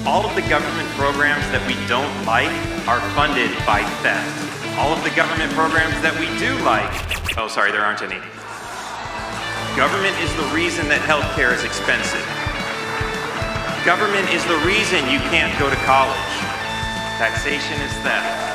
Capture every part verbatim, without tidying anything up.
All of the government programs that we don't like are funded by theft. All of the government programs that we do like, oh, sorry, there aren't any. Government is the reason that healthcare is expensive. Government is the reason you can't go to college. Taxation is theft.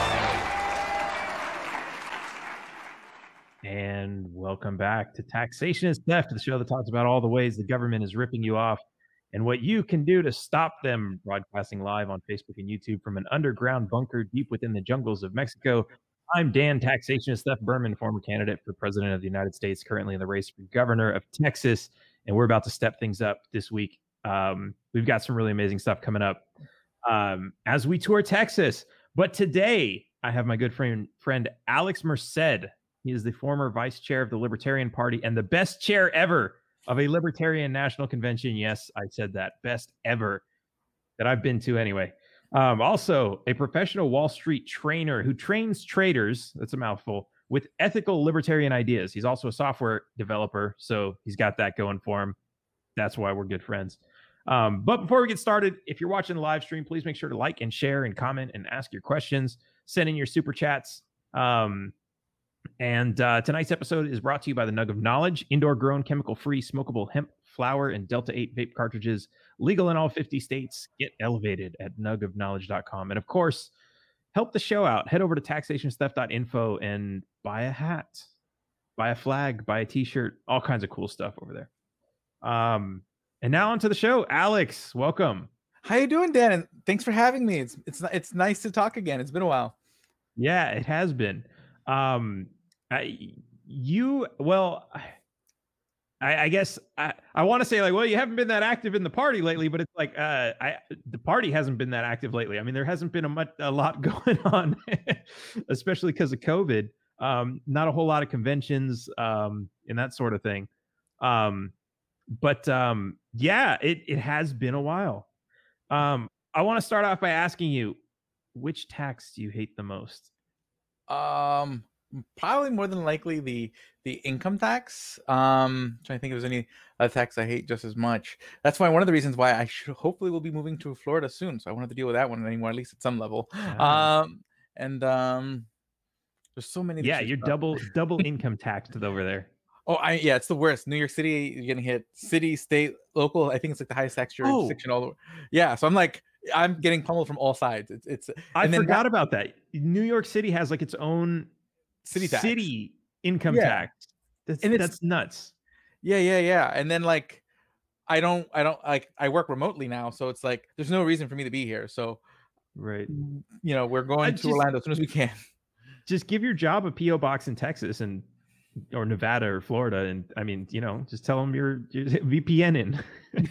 And welcome back to Taxation is Theft, the show that talks about all the ways the government is ripping you off and what you can do to stop them. Broadcasting live on Facebook and YouTube from an underground bunker deep within the jungles of Mexico. I'm Dan, Taxation is Theft Berman, former candidate for president of the United States, currently in the race for governor of Texas. And we're about to step things up this week. Um, we've got some really amazing stuff coming up um, as we tour Texas. But today, I have my good friend, friend Alex Merced. He is the former vice chair of the Libertarian Party and the best chair ever of a Libertarian National Convention. Yes, I said that. Best ever that I've been to anyway. Um, also, a professional Wall Street trainer who trains traders, that's a mouthful, with ethical libertarian ideas. He's also a software developer, so he's got that going for him. That's why we're good friends. Um, but before we get started, if you're watching the live stream, please make sure to like and share and comment and ask your questions. Send in your super chats. Um, And uh, tonight's episode is brought to you by the Nug of Knowledge, indoor-grown, chemical-free, smokable hemp flower and Delta eight vape cartridges, legal in all fifty states. Get elevated at nug of knowledge dot com. And of course, help the show out. Head over to taxation theft dot info and buy a hat, buy a flag, buy a t-shirt, all kinds of cool stuff over there. Um, and now onto the show. Alex, welcome. How you doing, Dan? And thanks for having me. It's it's it's nice to talk again. It's been a while. Yeah, it has been. Um, I, you, well, I, I guess I, I want to say like, well, you haven't been that active in the party lately, but it's like, uh, I, the party hasn't been that active lately. I mean, there hasn't been a much, a lot going on, especially because of COVID. Um, not a whole lot of conventions, um, and that sort of thing. Um, but, um, yeah, it, it has been a while. Um, I want to start off by asking you, which tax do you hate the most? Um, probably more than likely the the income tax. Um, trying to think if there's any other tax I hate just as much. That's why one of the reasons why I should hopefully will be moving to Florida soon. So I won't have to deal with that one anymore, at least at some level. Ah. Um, and um, there's so many. Yeah, you're double double income taxed over there. Oh, I yeah, it's the worst. New York City, you're getting hit. City, state, local. I think it's like the highest tax jurisdiction Oh. all over. Yeah, so I'm like, I'm getting pummeled from all sides. It's it's. I and then forgot that, about that. New York City has like its own city tax. city income Yeah. tax. That's And it's- that's nuts. Yeah, yeah, yeah. And then like, I don't, I don't like. I work remotely now, so it's like there's no reason for me to be here. So, Right. you know, we're going I to just- Orlando as soon as we can. Just give your job a P O box in Texas and or Nevada or Florida, and I mean, you know, just tell them you're, you're VPNing.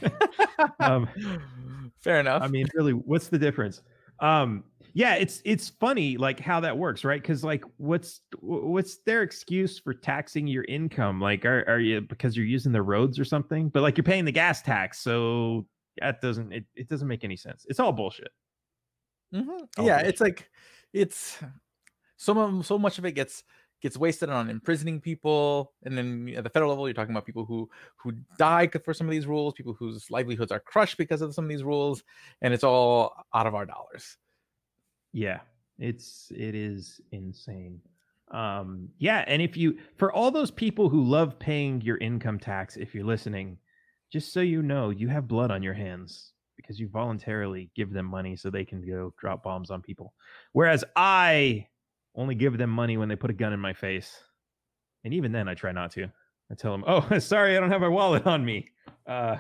um, Fair enough. I mean, really, what's the difference? Um, yeah, it's it's funny like how that works, right? Because like, what's what's their excuse for taxing your income? Like, are are you because you're using the roads or something? But like, you're paying the gas tax, so that doesn't it, it doesn't make any sense. It's all bullshit. Mhm. all Yeah, bullshit. it's like it's so mu- so much of it gets gets wasted on imprisoning people, and then at the federal level, you're talking about people who who die for some of these rules, people whose livelihoods are crushed because of some of these rules, and it's all out of our dollars. Yeah, it's it is insane. Um, yeah, and if you for all those people who love paying your income tax, if you're listening, just so you know, you have blood on your hands because you voluntarily give them money so they can go drop bombs on people. Whereas I only give them money when they put a gun in my face. And even then I try not to. I tell them, "Oh, sorry, I don't have my wallet on me." Uh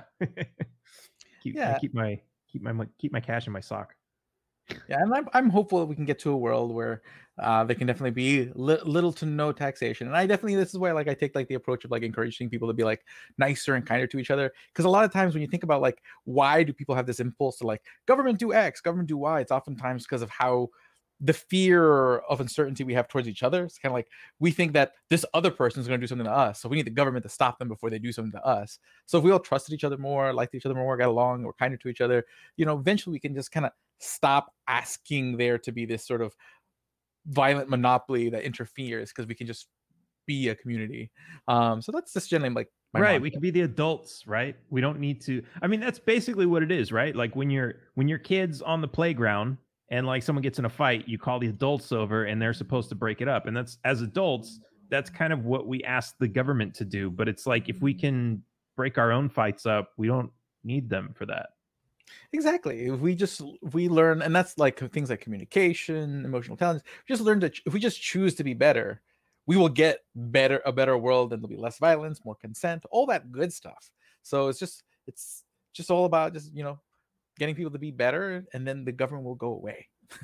keep, I Yeah. keep my keep my mo- keep my cash in my sock. Yeah, and I'm I'm hopeful that we can get to a world where uh, there can definitely be li- little to no taxation. And I definitely this is where like I take like the approach of like encouraging people to be like nicer and kinder to each other. Because a lot of times when you think about like why do people have this impulse to like government do X, government do Y, it's oftentimes because of how the fear of uncertainty we have towards each other. It's kind of like we think that this other person is going to do something to us, so we need the government to stop them before they do something to us. So if we all trusted each other more, liked each other more, got along, or kinder to each other, you know, eventually we can just kind of stop asking there to be this sort of violent monopoly that interferes, because we can just be a community. Um, so that's just generally like my right. mantra. We can be the adults, right? We don't need to. I mean, that's basically what it is, right? Like when you're when your kid's on the playground and like someone gets in a fight, you call the adults over and they're supposed to break it up. And that's as adults, that's kind of what we ask the government to do. But it's like if we can break our own fights up, we don't need them for that. Exactly. If we just if we learn, and that's like things like communication, emotional intelligence. Just learn to if we just choose to be better, we will get better a better world, and there'll be less violence, more consent, all that good stuff. So it's just it's just all about just you know getting people to be better, and then the government will go away.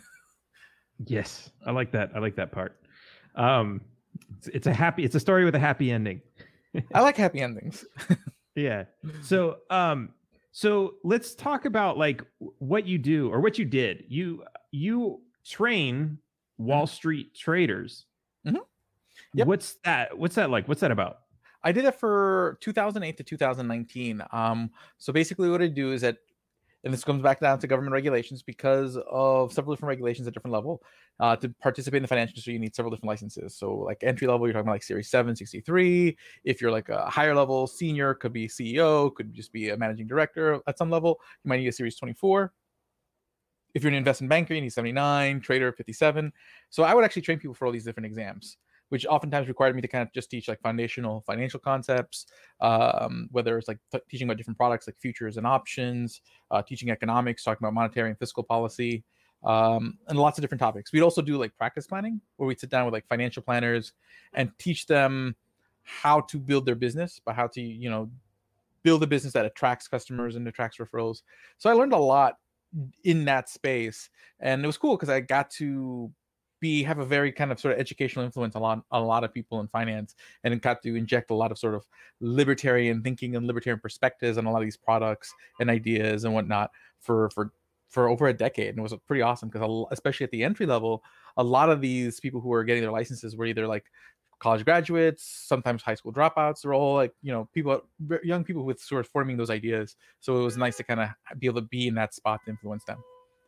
Yes, I like that. I like that part. Um, it's, it's a happy. It's a story with a happy ending. I like happy endings. Yeah. So, um, so let's talk about like what you do or what you did. You you train Wall Street traders. Mhm. Yep. What's that? What's that like? What's that about? I did it for two thousand eight to two thousand nineteen. Um, so basically, what I do is that, and this comes back down to government regulations because of several different regulations at different level. Uh, to participate in the financial industry, you need several different licenses. So, like entry level, you're talking about like Series seven, sixty-three. If you're like a higher level, senior, could be C E O, could just be a managing director at some level. You might need a Series twenty-four. If you're an investment banker, you need seventy-nine. Trader, fifty-seven. So, I would actually train people for all these different exams, which oftentimes required me to kind of just teach like foundational financial concepts, um, whether it's like t- teaching about different products like futures and options, uh, teaching economics, talking about monetary and fiscal policy, um, and lots of different topics. We'd also do like practice planning, where we'd sit down with like financial planners and teach them how to build their business, but how to, you know, build a business that attracts customers and attracts referrals. So I learned a lot in that space, and it was cool because I got to be have a very kind of sort of educational influence on a lot, on a lot of people in finance, and it got to inject a lot of sort of libertarian thinking and libertarian perspectives on a lot of these products and ideas and whatnot for for for over a decade. And it was pretty awesome because especially at the entry level, a lot of these people who were getting their licenses were either like college graduates, sometimes high school dropouts. They're all like, you know, people, young people with sort of forming those ideas. So it was nice to kind of be able to be in that spot to influence them.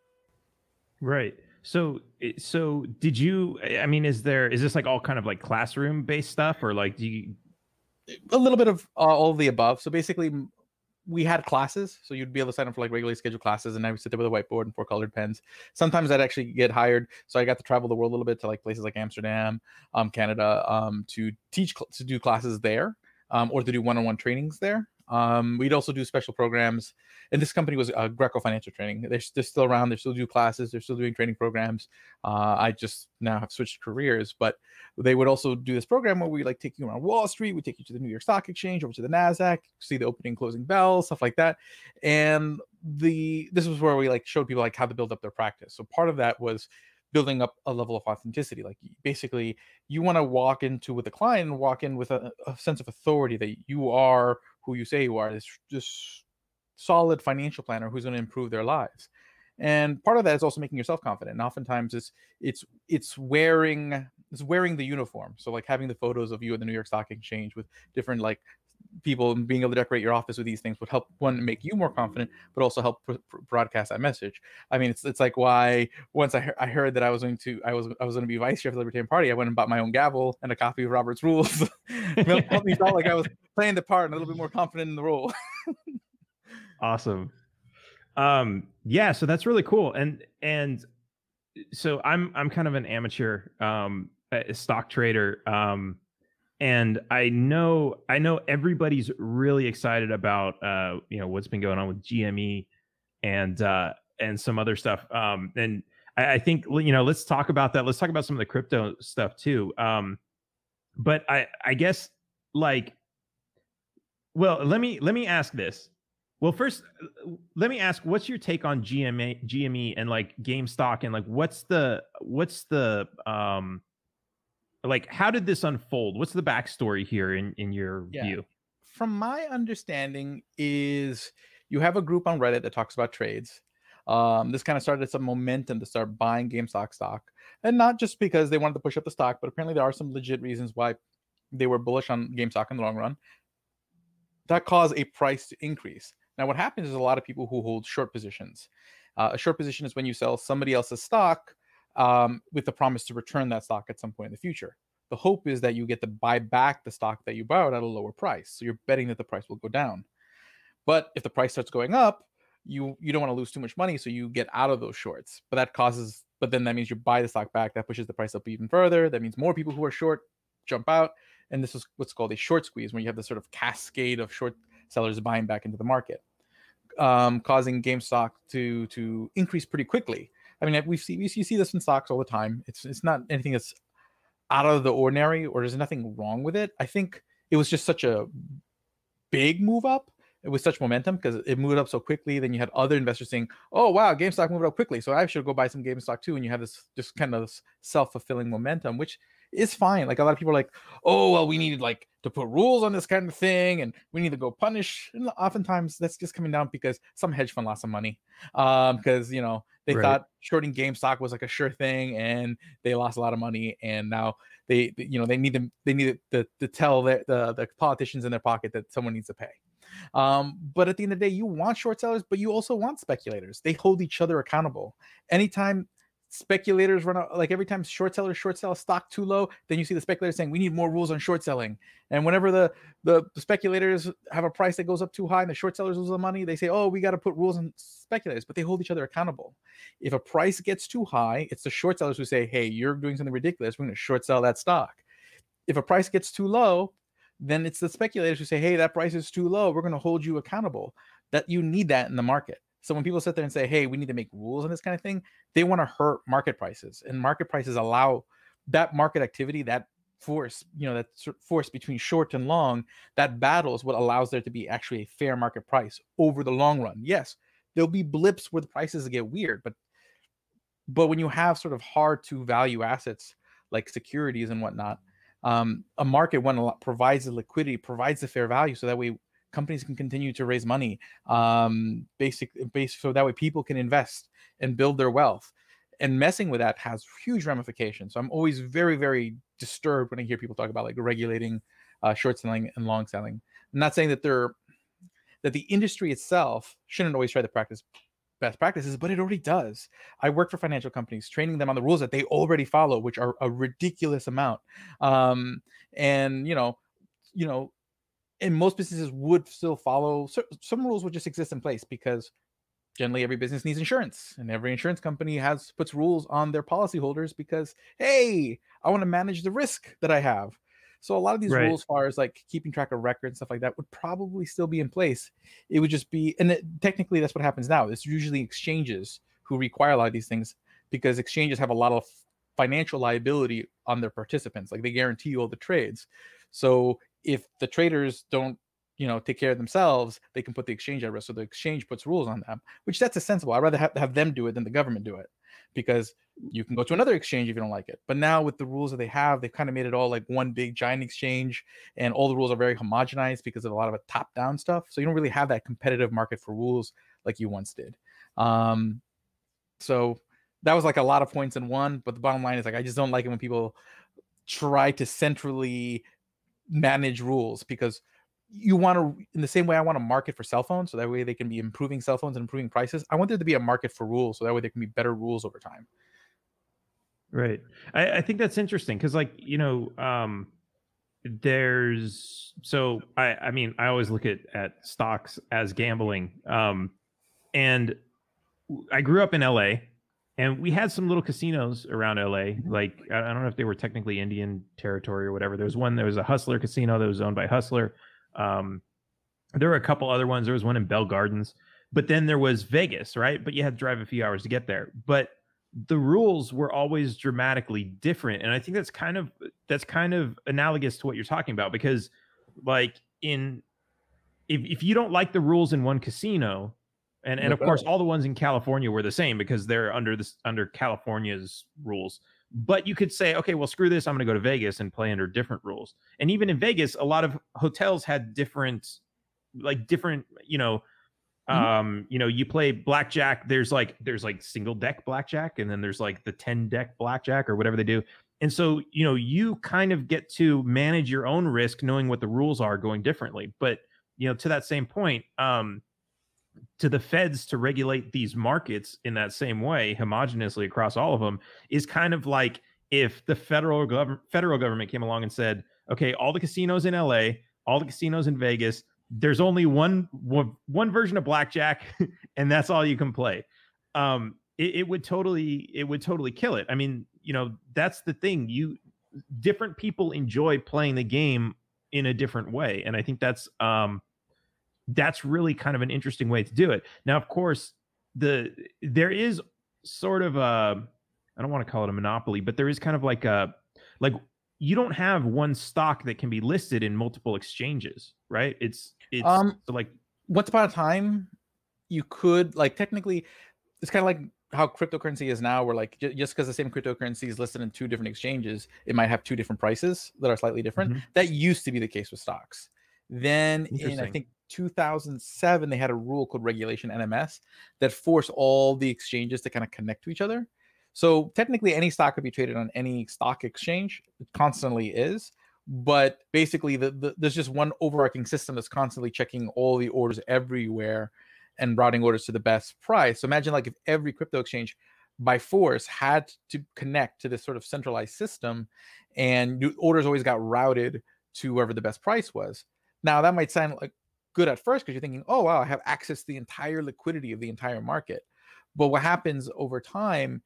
Right. So, so did you, I mean, is there, is this like all kind of like classroom based stuff, or like, do you? A little bit of uh, all of the above. So basically we had classes, so you'd be able to sign up for like regularly scheduled classes, and I would sit there with a whiteboard and four colored pens. Sometimes I'd actually get hired, so I got to travel the world a little bit to like places like Amsterdam, um, Canada, um, to teach to do classes there, um, or to do one-on-one trainings there. Um, we'd also do special programs, and this company was uh, Greco Financial Training. They're, they're still around. They still do classes. They're still doing training programs. Uh, I just now have switched careers, but they would also do this program where we like take you around Wall Street. We take you to the New York Stock Exchange, over to the NASDAQ, see the opening and closing bells, stuff like that. And the this was where we like showed people like how to build up their practice. So part of that was building up a level of authenticity. Like basically you want to walk into with a client and walk in with a, a sense of authority that you are who you say you are, this just solid financial planner who's going to improve their lives. And part of that is also making yourself confident. And oftentimes it's it's it's wearing it's wearing the uniform. So like having the photos of you at the New York Stock Exchange with different like people, and being able to decorate your office with these things would help, one, make you more confident, but also help pr- pr- broadcast that message. I mean, it's it's like why once I, he- I heard that I was going to I was I was going to be vice chair of the Libertarian Party, I went and bought my own gavel and a copy of Robert's Rules. It helped me felt like I was playing the part and a little bit more confident in the role. Awesome. Um, yeah, so that's really cool. And and so I'm I'm kind of an amateur um, stock trader. Um, And I know I know everybody's really excited about uh, you know, what's been going on with G M E and uh, and some other stuff. Um, and I, I think, you know, let's talk about that. Let's talk about some of the crypto stuff too. Um, but I I guess like, well, let me let me ask this. Well, first, let me ask, what's your take on G M A, G M E and like GameStop, and like what's the what's the um like how did this unfold? What's the backstory here in in your Yeah. view? From my understanding is you have a group on Reddit that talks about trades. Um, this kind of started some momentum to start buying GameStop stock, and not just because they wanted to push up the stock, but apparently there are some legit reasons why they were bullish on GameStop in the long run. That caused a price to increase. Now, what happens is a lot of people who hold short positions. Uh, a short position is when you sell somebody else's stock um, with the promise to return that stock at some point in the future. the hope is that you get to buy back the stock that you borrowed at a lower price. So you're betting that the price will go down. But if the price starts going up, you you don't want to lose too much money, so you get out of those shorts. But that causes, but then that means you buy the stock back. That pushes the price up even further. That means more people who are short jump out, and this is what's called a short squeeze, when you have this sort of cascade of short sellers buying back into the market, um, causing GameStop to to increase pretty quickly. I mean, we've seen you see this in stocks all the time. It's it's not anything that's out of the ordinary, or there's nothing wrong with it. I think it was just such a big move up. It was such momentum because it moved up so quickly. Then you had other investors saying, "Oh wow, GameStop moved up quickly, so I should go buy some GameStop too." And you have this just kind of self-fulfilling momentum, which is fine. Like a lot of people are like, "Oh well, we needed like to put rules on this kind of thing, and we need to go punish." And oftentimes that's just coming down because some hedge fund lost some money, um, because you know they right. thought shorting GameStop was like a sure thing, and they lost a lot of money, and now they, you know, they need to they need to, to tell the, the the politicians in their pocket that someone needs to pay. Um, but at the end of the day, you want short sellers, but you also want speculators. They hold each other accountable. Anytime speculators run out, like every time short sellers short sell a stock too low, then you see the speculators saying we need more rules on short selling. And whenever the, the the speculators have a price that goes up too high and the short sellers lose the money, they say, oh, we got to put rules on speculators, but they hold each other accountable. If a price gets too high, it's the short sellers who say, hey, you're doing something ridiculous, we're going to short sell that stock. If a price gets too low, then it's the speculators who say, hey, that price is too low, we're going to hold you accountable. That you need that in the market. So when people sit there and say, hey, we need to make rules on this kind of thing, they want to hurt market prices. And market prices allow that market activity, that force, you know, that force between short and long, that battle is what allows there to be actually a fair market price over the long run. Yes, there'll be blips where the prices get weird, but but when you have sort of hard to value assets like securities and whatnot, um, a market one provides the liquidity, provides the fair value, so that way companies can continue to raise money, um, basic, basic, so that way people can invest and build their wealth. And messing with that has huge ramifications. So I'm always very, very disturbed when I hear people talk about like regulating uh, short selling and long selling. I'm not saying that they're that the industry itself shouldn't always try to practice best practices, but it already does. I work for financial companies, training them on the rules that they already follow, which are a ridiculous amount. Um, and you know, you know. And most businesses would still follow some rules would just exist in place because generally every business needs insurance, and every insurance company has puts rules on their policyholders because, hey, I want to manage the risk that I have. So a lot of these right. rules, as far as like keeping track of records and stuff like that, would probably still be in place. It would just be, and it, technically that's what happens now. It's usually exchanges who require a lot of these things because exchanges have a lot of financial liability on their participants. Like they guarantee all the trades. So if the traders don't, you know, take care of themselves, they can put the exchange at risk. So the exchange puts rules on them, which that's a sensible. I'd rather have, have them do it than the government do it, because you can go to another exchange if you don't like it. But now with the rules that they have, they've kind of made it all like one big giant exchange, and all the rules are very homogenized because of a lot of a top-down stuff. So you don't really have that competitive market for rules like you once did. Um, so that was like a lot of points in one, but the bottom line is like I just don't like it when people try to centrally manage rules, because you want to, in the same way I want to market for cell phones so that way they can be improving cell phones and improving prices, I want there to be a market for rules so that way there can be better rules over time. Right. I, I think that's interesting because, like, you know, um, there's so I, I mean, I always look at, at stocks as gambling. Um, and I grew up in L A, and we had some little casinos around L A. Like, I don't know if they were technically Indian territory or whatever. There was one, there was a Hustler casino that was owned by Hustler. Um, there were a couple other ones. There was one in Bell Gardens, but then there was Vegas, right? But you had to drive a few hours to get there. But the rules were always dramatically different. And I think that's kind of, that's kind of analogous to what you're talking about, because like in, if, if you don't like the rules in one casino, and, and of course, all the ones in California were the same because they're under this, under California's rules. But you could say, okay, well, screw this. I'm going to go to Vegas and play under different rules. And even in Vegas, a lot of hotels had different, like different, you know, mm-hmm. um, you know, you play blackjack. There's like, there's like single deck blackjack, and then there's like the ten deck blackjack or whatever they do. And so, you know, you kind of get to manage your own risk, knowing what the rules are going differently. But, you know, to that same point, um, to the feds to regulate these markets in that same way, homogeneously across all of them, is kind of like if the federal government federal government came along and said, okay, all the casinos in L A, all the casinos in Vegas, there's only one one, one version of blackjack, and that's all you can play. Um, it, it would totally it would totally kill it. I mean, you know, that's the thing. You different people enjoy playing the game in a different way, and I think that's um, that's really kind of an interesting way to do it. Now, of course, the there is sort of a, I don't want to call it a monopoly, but there is kind of like a, like you don't have one stock that can be listed in multiple exchanges, right? It's, it's Um, so like, once upon a time, you could like technically, it's kind of like how cryptocurrency is now, where like j- just because the same cryptocurrency is listed in two different exchanges, it might have two different prices that are slightly different. Mhm. That used to be the case with stocks. Then in I Interesting. think two thousand seven, they had a rule called Regulation N M S that forced all the exchanges to kind of connect to each other. So technically, any stock could be traded on any stock exchange. It constantly is. But basically, the, the, there's just one overarching system that's constantly checking all the orders everywhere and routing orders to the best price. So imagine like if every crypto exchange by force had to connect to this sort of centralized system, and you, orders always got routed to wherever the best price was. Now that might sound like good at first because you're thinking, oh wow, I have access to the entire liquidity of the entire market. But what happens over time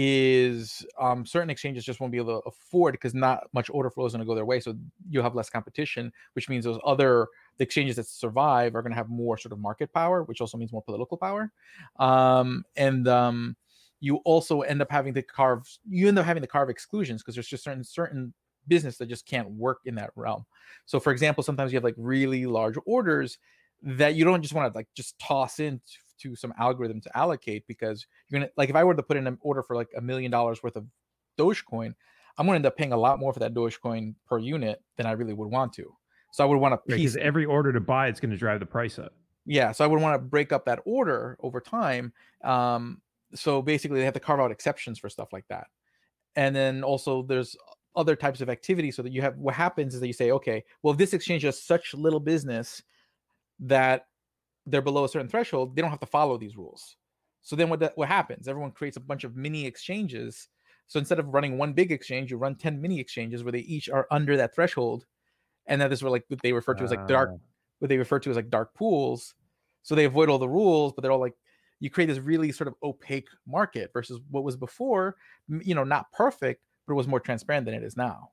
is um, certain exchanges just won't be able to afford, because not much order flow is going to go their way. So you'll have less competition, which means those other the exchanges that survive are going to have more sort of market power, which also means more political power. Um, and um, you also end up having to carve, you end up having to carve exclusions because there's just certain certain business that just can't work in that realm. So for example, sometimes you have like really large orders that you don't just want to like just toss in to some algorithm to allocate, because you're gonna, like if I were to put in an order for like a million dollars worth of Dogecoin, I'm gonna end up paying a lot more for that Dogecoin per unit than I really would want to. So I would want to Because piece every order to buy, it's going to drive the price up. yeah, so I would want to break up that order over time. Um, so basically, they have to carve out exceptions for stuff like that. And then also there's other types of activity, so that you have, what happens is that you say, okay, well, if this exchange has such little business that they're below a certain threshold, they don't have to follow these rules. So then what that, what happens? Everyone creates a bunch of mini exchanges. So instead of running one big exchange, you run ten mini exchanges where they each are under that threshold. And that is where like what they refer to as like dark, what they refer to as like dark pools. So they avoid all the rules, but they're all like, you create this really sort of opaque market versus what was before, you know, not perfect, but it was more transparent than it is now.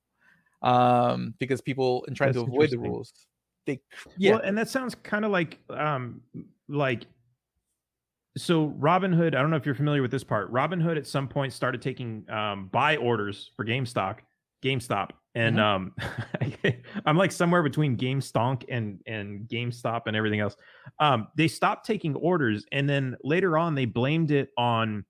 Um, because people, in trying That's to avoid the interesting. rules, they, yeah. Well, and that sounds kind of like, um, like, so Robinhood, I don't know if you're familiar with this part. Robinhood at some point started taking um, buy orders for GameStop, GameStop, and um, I'm like somewhere between GameStonk and and GameStop and everything else. Um, they stopped taking orders, and then later on they blamed it on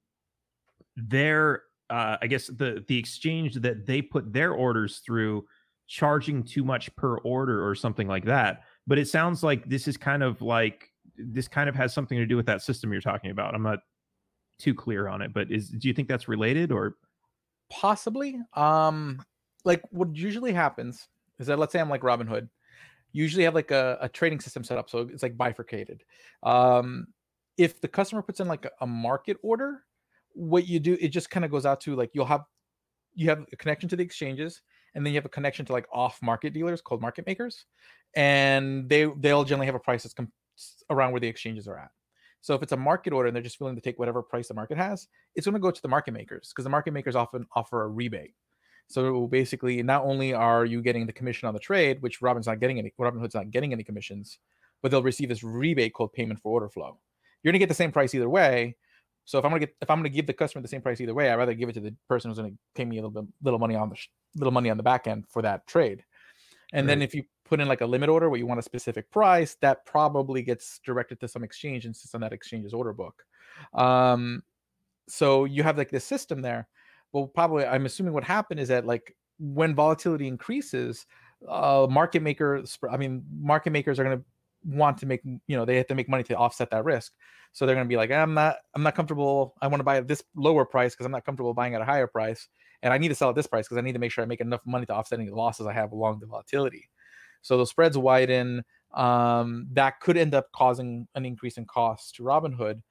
their, uh, I guess the the exchange that they put their orders through charging too much per order or something like that. But it sounds like this is kind of like this kind of has something to do with that system you're talking about. I'm not too clear on it, but is do you think that's related or Possibly? Um, like what usually happens is that, let's say I'm like Robinhood, usually have like a, a trading system set up, so it's like bifurcated. Um, if the customer puts in like a, a market order, what you do, it just kind of goes out to like, you'll have you have a connection to the exchanges, and then you have a connection to like off market dealers called market makers, and they they'll generally have a price that's com- around where the exchanges are at. So if it's a market order and they're just willing to take whatever price the market has, it's going to go to the market makers, because the market makers often offer a rebate. So basically, not only are you getting the commission on the trade, which Robin's not getting any, Robinhood's not getting any commissions, but they'll receive this rebate called payment for order flow. You're going to get the same price either way. So if I'm going to get, if I'm going to give the customer the same price either way, I'd rather give it to the person who's going to pay me a little bit, little money on the, little money on the back end for that trade. And right. Then if you put in like a limit order where you want a specific price, that probably gets directed to some exchange and sits on that exchange's order book. Um, so you have like this system there. Well, probably I'm assuming what happened is that like when volatility increases, uh, market makers, I mean, market makers are going to want to make, you know, they have to make money to offset that risk. So they're going to be like, I'm not, I'm not comfortable. I want to buy at this lower price because I'm not comfortable buying at a higher price. And I need to sell at this price because I need to make sure I make enough money to offset any losses I have along the volatility. So the spreads widen. Um, that could end up causing an increase in cost to Robinhood.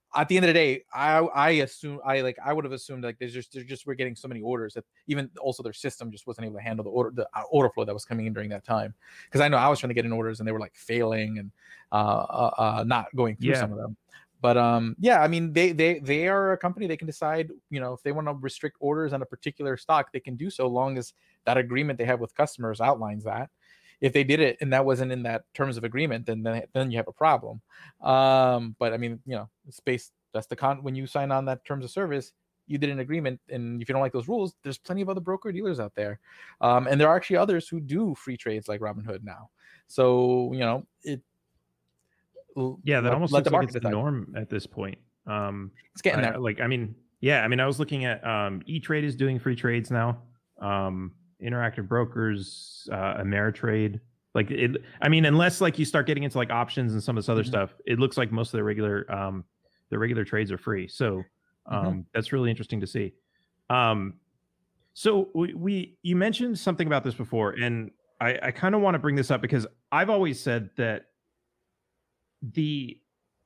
at the end of the day, I I assume I like I would have assumed like there's just there's just we're getting so many orders that even also their system just wasn't able to handle the order the uh, order flow that was coming in during that time. Because I know I was trying to get in orders and they were like failing and uh, uh, uh not going through Yeah. some of them. But um yeah, I mean they they they are a company. They can decide, you know, if they want to restrict orders on a particular stock, they can do so long as that agreement they have with customers outlines that. If they did it and that wasn't in that terms of agreement, then then, then you have a problem. Um, but I mean, you know, it's based that's the con when you sign on that terms of service, you did an agreement, and if you don't like those rules, there's plenty of other broker dealers out there, um, and there are actually others who do free trades like Robinhood now. So you know, it yeah, that let, almost let looks the like market it's the decide. norm at this point. Um, It's getting I, there. like, I mean, yeah, I mean, I was looking at um, E-Trade is doing free trades now. Um, Interactive Brokers, uh, Ameritrade. Like, it, I mean, unless like you start getting into like options and some of this other Mhm. stuff, it looks like most of the regular um, the regular trades are free. So um, Mhm. that's really interesting to see. Um, so we, we you mentioned something about this before, and I, I kind of want to bring this up because I've always said that the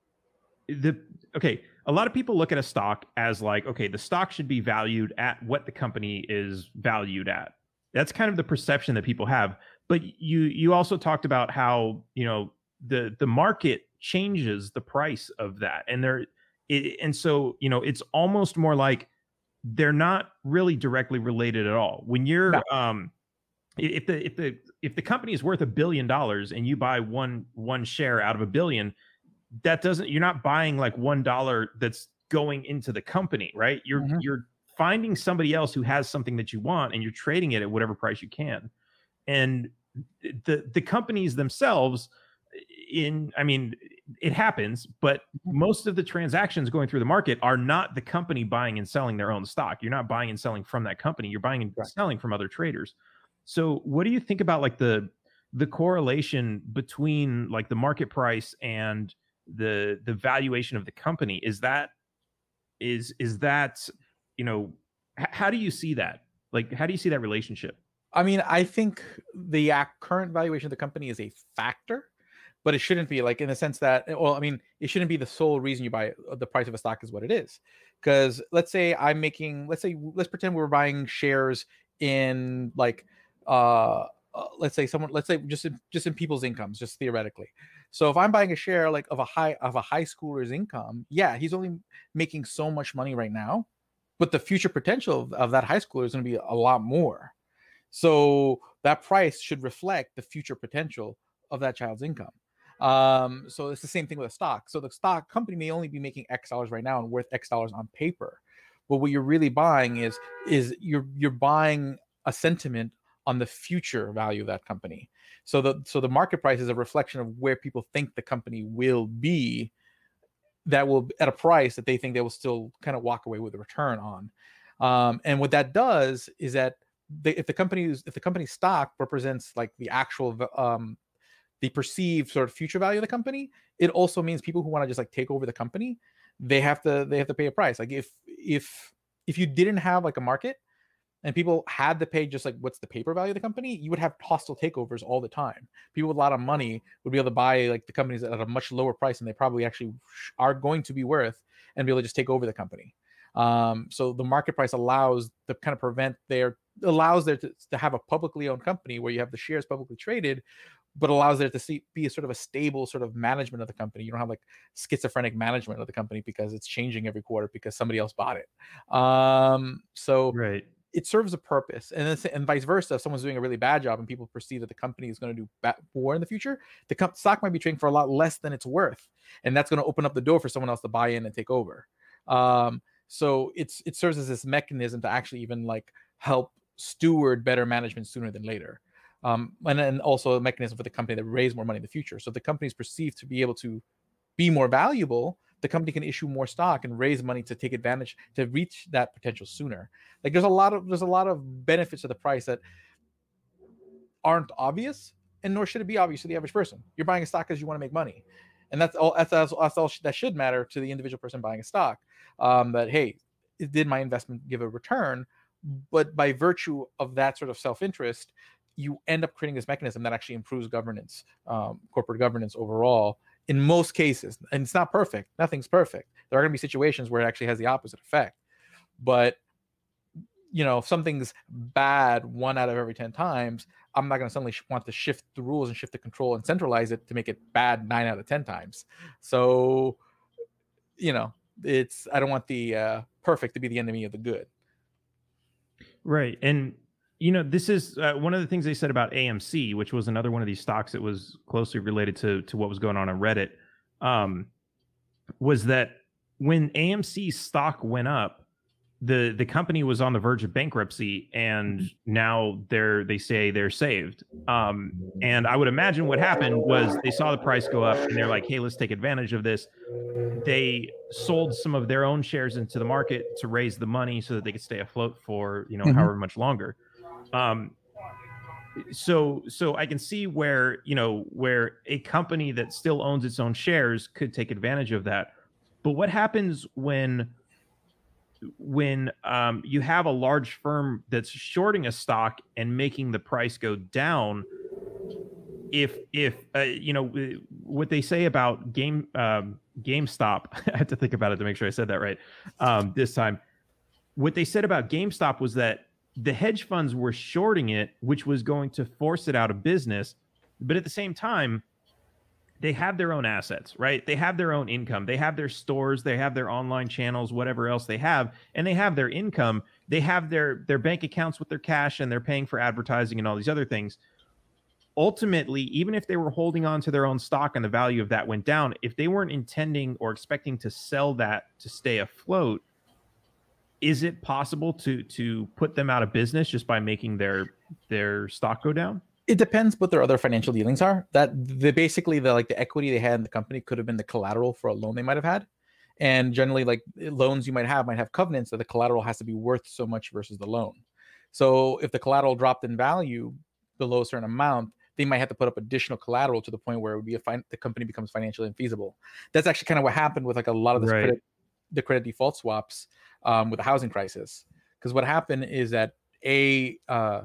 the okay, a lot of people look at a stock as like, okay, the stock should be valued at what the company is valued at. That's kind of the perception that people have. But you you also talked about how, you know, the the market changes the price of that. And there it, and so, you know, it's almost more like they're not really directly related at all. When No. you're um if the if the if the company is worth a billion dollars and you buy one one share out of a billion, that doesn't you're not buying like one dollar that's going into the company, right? You're Mhm. you're finding somebody else who has something that you want and you're trading it at whatever price you can. And the the companies themselves in I mean it happens, but Mhm. most of the transactions going through the market are not the company buying and selling their own stock. You're not buying and selling from that company. You're buying and Right. selling from other traders. So what do you think about like the the correlation between like the market price and the the valuation of the company? Is that is is that you know h- how do you see that? Like how do you see that relationship? I mean, I think the ac- current valuation of the company is a factor, but it shouldn't be like in the sense that, well, I mean, it shouldn't be the sole reason you buy it. The price of a stock is what it is. Because let's say I'm making, let's say, let's pretend we're buying shares in like, uh, uh, let's say someone, let's say just in, just in people's incomes, just theoretically. So if I'm buying a share like of a high of a high schooler's income, yeah, he's only making so much money right now, but the future potential of, of that high schooler is going to be a lot more. So that price should reflect the future potential of that child's income. Um, so it's the same thing with a stock. So the stock company may only be making X dollars right now and worth X dollars on paper, but what you're really buying is is you're you're buying a sentiment on the future value of that company. So the so the market price is a reflection of where people think the company will be, that will at a price that they think they will still kind of walk away with a return on. Um, and what that does is that they, if the company's if the company's stock represents like the actual um, the perceived sort of future value of the company, it also means people who want to just like take over the company, they have to they have to pay a price. Like if if if you didn't have like a market and people had to pay just like what's the paper value of the company, you would have hostile takeovers all the time. People with a lot of money would be able to buy like the companies at a much lower price than they probably actually are going to be worth, and be able to just take over the company. Um, so the market price allows to kind of prevent their allows there to, to have a publicly owned company where you have the shares publicly traded, but allows there to see, be a sort of a stable sort of management of the company. You don't have like schizophrenic management of the company because it's changing every quarter because somebody else bought it. Um, so Right. it serves a purpose, and then, and vice versa. If someone's doing a really bad job and people perceive that the company is going to do bad, more in the future, the com- stock might be trading for a lot less than it's worth, and that's going to open up the door for someone else to buy in and take over. Um, so it's it serves as this mechanism to actually even like help steward better management sooner than later. Um, and then also a mechanism for the company to raise more money in the future. So if the company is perceived to be able to be more valuable, the company can issue more stock and raise money to take advantage to reach that potential sooner. Like there's a lot of there's a lot of benefits to the price that aren't obvious, and nor should it be obvious to the average person. You're buying a stock because you want to make money, and that's all. That's, that's, that's all that should matter to the individual person buying a stock. Um, that hey, did my investment give a return? But by virtue of that sort of self-interest, you end up creating this mechanism that actually improves governance, um, corporate governance overall. In most cases, and it's not perfect. Nothing's perfect. There are going to be situations where it actually has the opposite effect. But you know, if something's bad one out of every ten times, I'm not going to suddenly want to shift the rules and shift the control and centralize it to make it bad nine out of ten times. So, you know, it's, I don't want the uh, perfect to be the enemy of the good. Right. And, you know, this is uh, one of the things they said about A M C, which was another one of these stocks that was closely related to, to what was going on on Reddit, um, was that when A M C stock went up, the the company was on the verge of bankruptcy, and now they're they say they're saved. Um, and I would imagine what happened was they saw the price go up, and they're like, "Hey, let's take advantage of this." They sold some of their own shares into the market to raise the money so that they could stay afloat for you know mm-hmm. however much longer. Um, so so I can see where you know where a company that still owns its own shares could take advantage of that. But what happens when when um, you have a large firm that's shorting a stock and making the price go down? If if uh, you know what they say about game um, GameStop, I had to think about it to make sure I said that right um, this time. What they said about GameStop was that the hedge funds were shorting it, which was going to force it out of business. But at the same time, they have their own assets, right? They have their own income. They have their stores. They have their online channels, whatever else they have, and they have their income. They have their their bank accounts with their cash, and they're paying for advertising and all these other things. Ultimately, even if they were holding on to their own stock and the value of that went down, if they weren't intending or expecting to sell that to stay afloat, is it possible to to put them out of business just by making their their stock go down? It depends what their other financial dealings are. That the basically the like the equity they had in the company could have been the collateral for a loan they might have had. And generally, like loans you might have might have covenants that the collateral has to be worth so much versus the loan. So if the collateral dropped in value below a certain amount, they might have to put up additional collateral to the point where it would be a fin- the company becomes financially infeasible. That's actually kind of what happened with like a lot of this right. credit, the credit default swaps um, with the housing crisis. Because what happened is that a uh,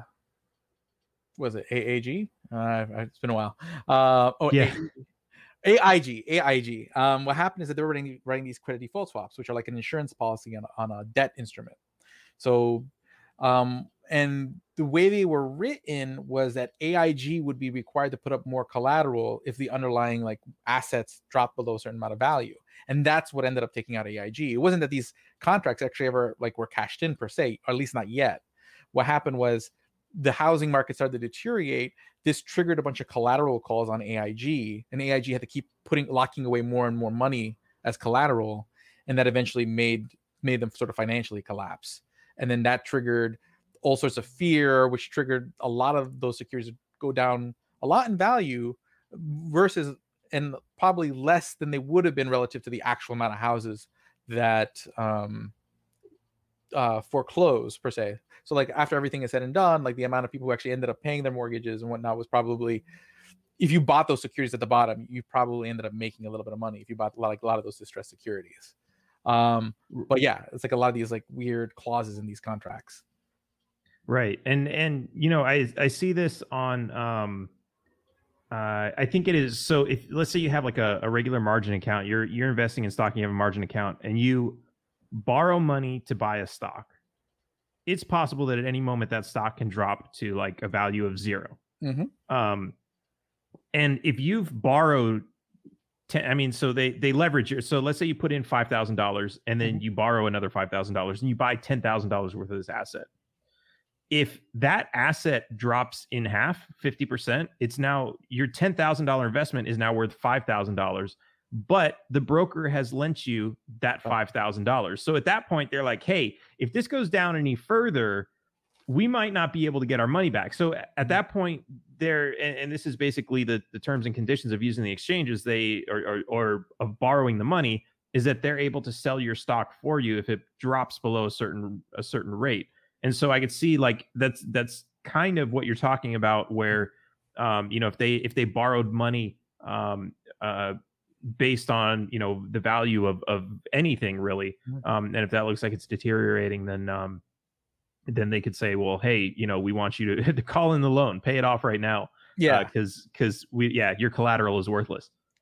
was it A A G? Uh, it's been a while. Uh, oh, yeah. A I G. A I G. Um, what happened is that they were writing, writing these credit default swaps, which are like an insurance policy on, on a debt instrument. So, um, and the way they were written was that A I G would be required to put up more collateral if the underlying like assets dropped below a certain amount of value. And that's what ended up taking out A I G. It wasn't that these contracts actually ever like were cashed in per se, or at least not yet. What happened was the housing market started to deteriorate. This triggered a bunch of collateral calls on A I G, and A I G had to keep putting locking away more and more money as collateral, and that eventually made made them sort of financially collapse. And then that triggered all sorts of fear, which triggered a lot of those securities to go down a lot in value versus and probably less than they would have been relative to the actual amount of houses that um uh foreclosed per se. So like after everything is said and done, like the amount of people who actually ended up paying their mortgages and whatnot was probably, if you bought those securities at the bottom, you probably ended up making a little bit of money if you bought like a lot of those distressed securities. Um but yeah, it's like a lot of these like weird clauses in these contracts. Right. And and you know, I I see this on um uh I think it is, so if let's say you have like a, a regular margin account, you're you're investing in stock and you have a margin account and you borrow money to buy a stock. It's possible that at any moment that stock can drop to like a value of zero. Mm-hmm. Um, and if you've borrowed, ten, I mean, so they they leverage your. So let's say you put in five thousand dollars and then mm-hmm. you borrow another five thousand dollars and you buy ten thousand dollars worth of this asset. If that asset drops in half, fifty percent, it's now your ten thousand dollar investment is now worth five thousand dollars. But the broker has lent you that five thousand dollars. So at that point, they're like, hey, if this goes down any further, we might not be able to get our money back. So at that point, there, and, and this is basically the, the terms and conditions of using the exchanges, they or, or, or of borrowing the money, is that they're able to sell your stock for you if it drops below a certain a certain rate. And so I could see like that's that's kind of what you're talking about, where um, you know, if they if they borrowed money um, uh, based on, you know, the value of, of anything really. Um, and if that looks like it's deteriorating, then, um, then they could say, well, hey, you know, we want you to, to call in the loan, pay it off right now. Yeah. Uh, cause, cause we, yeah, your collateral is worthless.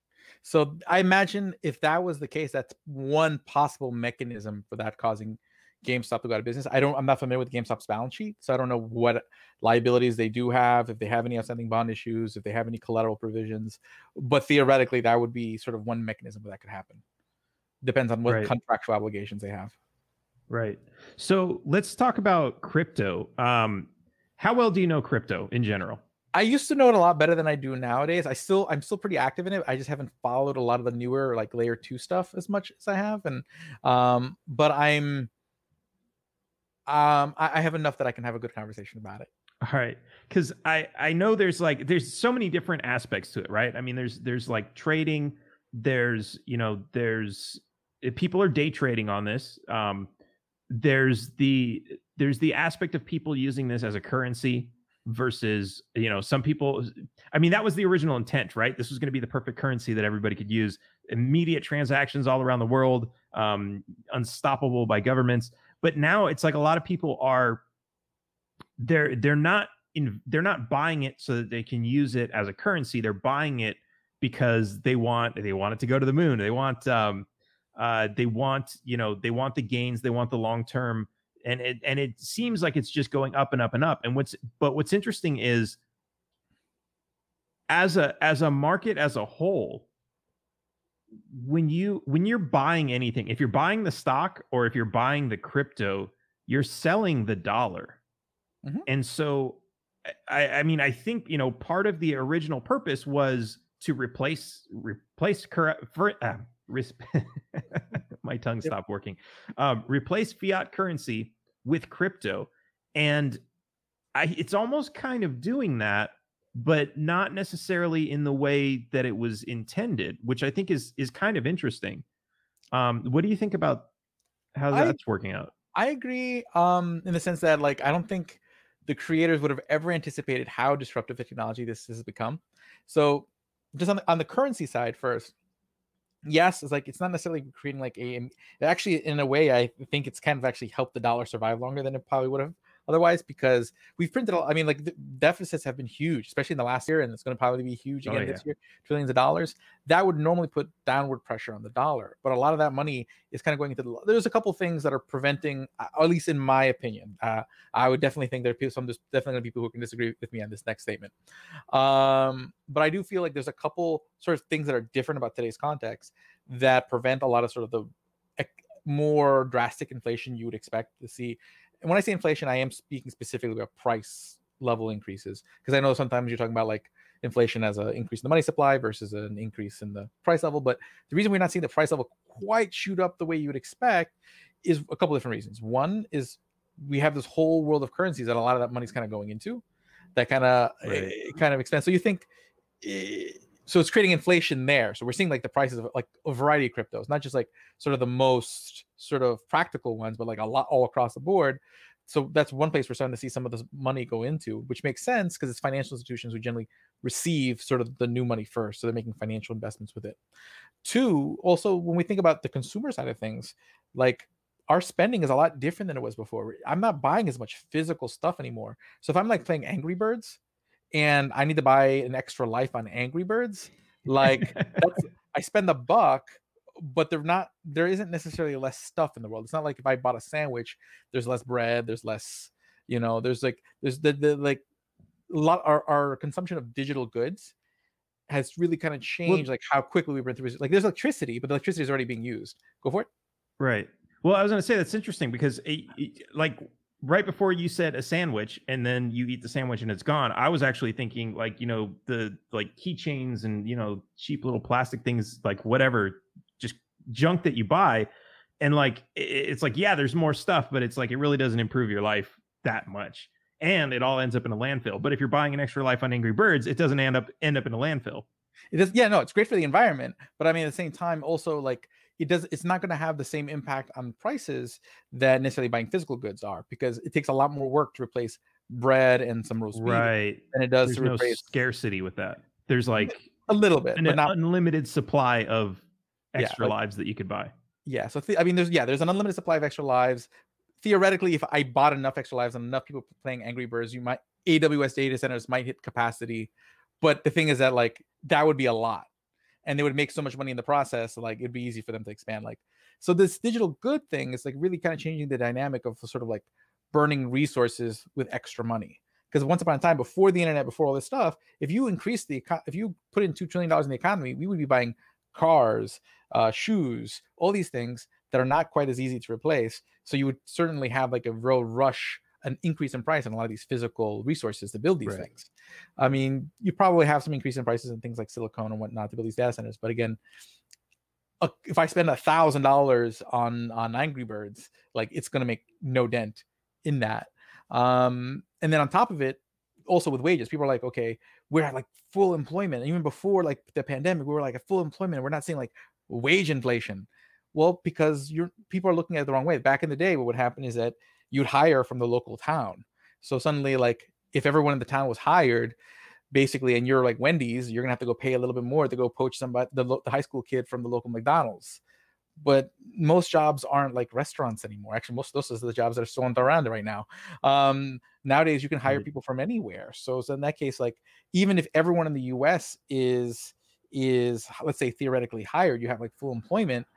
So I imagine if that was the case, that's one possible mechanism for that causing GameStop to go out of business. I don't, I'm not familiar with GameStop's balance sheet, so I don't know what liabilities they do have, if they have any outstanding bond issues, if they have any collateral provisions. But theoretically, that would be sort of one mechanism where that could happen. Depends on what Right. contractual obligations they have. Right. So let's talk about crypto. Um, how well do you know crypto in general? I used to know it a lot better than I do nowadays. I still, I'm still pretty active in it. I just haven't followed a lot of the newer like layer two stuff as much as I have. And, um, but I'm, um, I, I have enough that I can have a good conversation about it. All right. Cause I, I know there's like, there's so many different aspects to it, right? I mean, there's, there's like trading, there's, you know, there's, if people are day trading on this. Um, there's the, there's the aspect of people using this as a currency versus, you know, some people, I mean, that was the original intent, right? This was going to be the perfect currency that everybody could use. Immediate transactions all around the world, um, unstoppable by governments. But now it's like a lot of people are, they're they're not in, they're not buying it so that they can use it as a currency. They're buying it because they want they want it to go to the moon. They want um, uh, they want you know they want the gains. They want the long term. And it and it seems like it's just going up and up and up. And what's but what's interesting is as a as a market as a whole, when you when you're buying anything, if you're buying the stock or if you're buying the crypto, you're selling the dollar. Mm-hmm. And so I, I mean, I think, you know, part of the original purpose was to replace replace for, uh, res- my tongue stopped working. Um, replace fiat currency with crypto, and I, it's almost kind of doing that, but not necessarily in the way that it was intended, which I think is is kind of interesting. Um, what do you think about how that's I, working out? I agree, um, in the sense that, like, I don't think the creators would have ever anticipated how disruptive the technology this has become. So, just on the, on the currency side first, yes, it's like it's not necessarily creating like a. Actually, in a way, I think it's kind of actually helped the dollar survive longer than it probably would have otherwise, because we've printed. I mean, like the deficits have been huge, especially in the last year, and it's going to probably be huge again oh, yeah. this year, trillions of dollars. That would normally put downward pressure on the dollar, but a lot of that money is kind of going into the. There's a couple things that are preventing, at least in my opinion. Uh, I would definitely think there are people, some there's definitely going to be people who can disagree with me on this next statement. Um, but I do feel like there's a couple sort of things that are different about today's context that prevent a lot of sort of the more drastic inflation you would expect to see. And when I say inflation, I am speaking specifically about price level increases, because I know sometimes you're talking about like inflation as an increase in the money supply versus an increase in the price level. But the reason we're not seeing the price level quite shoot up the way you would expect is a couple different reasons. One is we have this whole world of currencies that a lot of that money is kind of going into that kind of right. uh, kind of expense. So you think, uh, so it's creating inflation there. So we're seeing like the prices of like a variety of cryptos, not just like sort of the most sort of practical ones, but like a lot all across the board. So that's one place we're starting to see some of this money go into, which makes sense because it's financial institutions who generally receive sort of the new money first. So they're making financial investments with it. Two, also, when we think about the consumer side of things, like our spending is a lot different than it was before. I'm not buying as much physical stuff anymore. So if I'm like playing Angry Birds and I need to buy an extra life on Angry Birds, like that's, I spend a buck, but they're not, there isn't necessarily less stuff in the world. It's not like if I bought a sandwich, there's less bread, there's less, you know, there's like, there's the, the like a lot, our, our consumption of digital goods has really kind of changed, well, like how quickly we run through, like there's electricity, but the electricity is already being used. Go for it. Right. Well, I was going to say that's interesting because it, it, like right before you said a sandwich and then you eat the sandwich and it's gone, I was actually thinking like, you know, the like keychains and, you know, cheap little plastic things, like whatever, just junk that you buy. And like, it's like, yeah, there's more stuff, but it's like, it really doesn't improve your life that much. And it all ends up in a landfill. But if you're buying an extra life on Angry Birds, it doesn't end up end up in a landfill. It does. Yeah, no, it's great for the environment. But I mean, at the same time, also like it does, it's not going to have the same impact on prices that necessarily buying physical goods are, because it takes a lot more work to replace bread and some roast beef right. than it does There's to no replace scarcity with that. There's like a little bit, an but not unlimited supply of extra yeah, like, lives that you could buy. Yeah. So th- I mean, there's yeah, there's an unlimited supply of extra lives. Theoretically, if I bought enough extra lives and enough people playing Angry Birds, you might A W S data centers might hit capacity. But the thing is that like that would be a lot. and they would make so much money in the process, like it'd be easy for them to expand. Like, so this digital good thing is like really kind of changing the dynamic of sort of like burning resources with extra money. Because once upon a time, before the internet, before all this stuff, if you increase the eco- if you put in two trillion dollars in the economy, we would be buying cars, uh, shoes, all these things that are not quite as easy to replace. So you would certainly have like a real rush, an increase in price on a lot of these physical resources to build these Right. things. I mean, you probably have some increase in prices in things like silicone and whatnot to build these data centers. But again, uh, if I spend a thousand dollars on on Angry Birds, like it's going to make no dent in that. Um, and then on top of it, also with wages, people are like, okay, we're at like full employment. And even before like the pandemic, we were like at full employment. We're not seeing like wage inflation. Well, because you're people are looking at it the wrong way. Back in the day, what would happen is that you'd hire from the local town. So suddenly, like if everyone in the town was hired, basically, and you're like Wendy's, you're gonna have to go pay a little bit more to go poach somebody, the, the high school kid from the local McDonald's. But most jobs aren't like restaurants anymore. Actually, most of those are the jobs that are still around right now. Um, nowadays, you can hire Right. people from anywhere. So, so in that case, like even if everyone in the U S is is let's say theoretically hired, you have like full employment.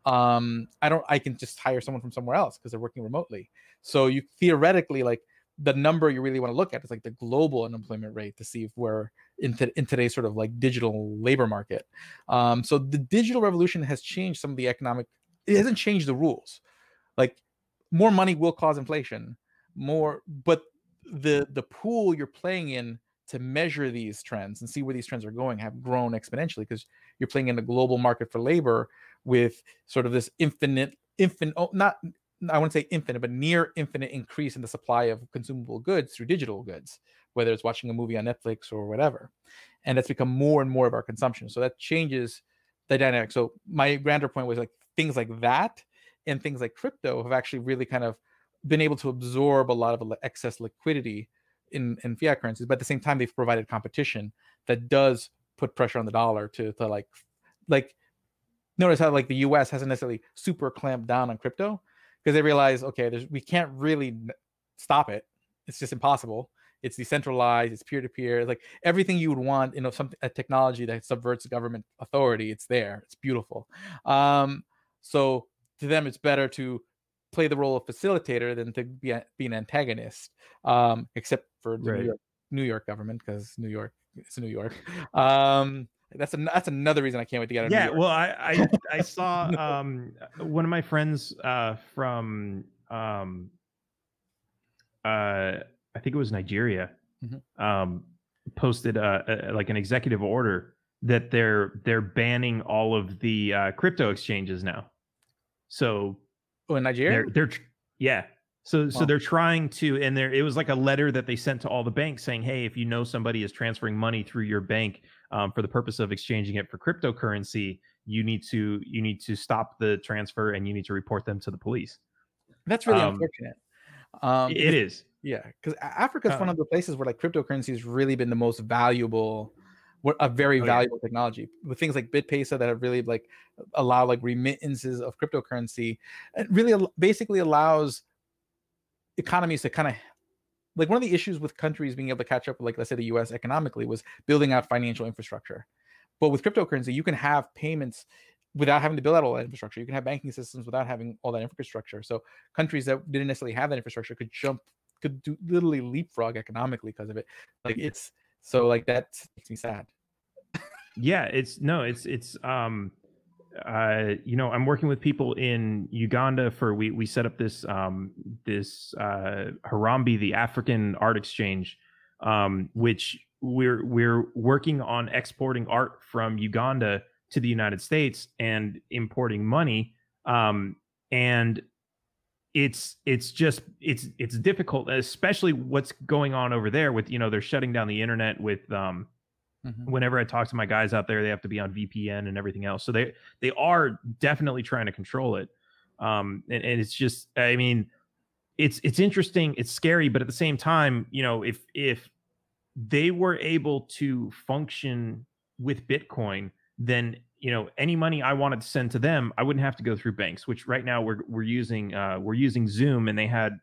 Um, I don't. I can just hire someone from somewhere else because they're working remotely. So you theoretically like the number you really want to look at is like the global unemployment rate to see if we're in, t- in today's sort of like digital labor market. Um, so the digital revolution has changed some of the economic. It hasn't changed the rules. Like more money will cause inflation, more, but the the pool you're playing in to measure these trends and see where these trends are going have grown exponentially because you're playing in the global market for labor with sort of this infinite, infinite, oh, not I wouldn't say infinite, but near infinite increase in the supply of consumable goods through digital goods, whether it's watching a movie on Netflix or whatever. And that's become more and more of our consumption. So that changes the dynamic. So my grander point was like things like that and things like crypto have actually really kind of been able to absorb a lot of excess liquidity in, in fiat currencies. But at the same time, they've provided competition that does put pressure on the dollar to, to like, like, notice how like the U S hasn't necessarily super clamped down on crypto because they realize, okay, there's we can't really stop it. It's just impossible. It's decentralized. It's peer to peer. Like everything you would want, you know, something a technology that subverts government authority. It's there. It's beautiful. Um, so to them, it's better to play the role of facilitator than to be, a, be an antagonist. Um, except for the Right. New York New York government because New York it's New York. Um, That's a, that's another reason I can't wait to get out of Yeah, New York. well, I I, I saw um, one of my friends uh, from um, uh, I think it was Nigeria Mhm. um, posted uh, a, like an executive order that they're they're banning all of the uh, crypto exchanges now. So Oh, in Nigeria? they're they're tr- yeah. So so Oh. they're trying to, and there it was like a letter that they sent to all the banks saying, hey, if you know somebody is transferring money through your bank um, for the purpose of exchanging it for cryptocurrency, you need to you need to stop the transfer and you need to report them to the police. That's really Um, unfortunate. Um, it because is. yeah, because Africa is one Um, of the places where like cryptocurrency has really been the most valuable, what a very oh yeah. valuable technology with things like BitPesa that have really like allow like remittances of cryptocurrency. It really al- basically allows economies to kind of like one of the issues with countries being able to catch up with like let's say the U S economically was building out financial infrastructure. But with cryptocurrency, you can have payments without having to build out all that infrastructure. You can have banking systems without having all that infrastructure. So countries that didn't necessarily have that infrastructure could jump, could do literally leapfrog economically because of it. Like it's so like that makes me sad. Yeah, it's no, it's it's um uh you know, I'm working with people in Uganda for we we set up this um this uh Harambe, the African Art Exchange, um which we're we're working on exporting art from Uganda to the United States and importing money. Um and it's it's just it's it's difficult, especially what's going on over there with, you know, they're shutting down the internet with um Mhm. whenever I talk to my guys out there, they have to be on V P N and everything else. So they they are definitely trying to control it. Um, and, and it's just, I mean, it's it's interesting, it's scary, but at the same time, you know, if if they were able to function with Bitcoin, then you know any money I wanted to send to them, I wouldn't have to go through banks. Which right now we're we're using uh, we're using Zoom, and they had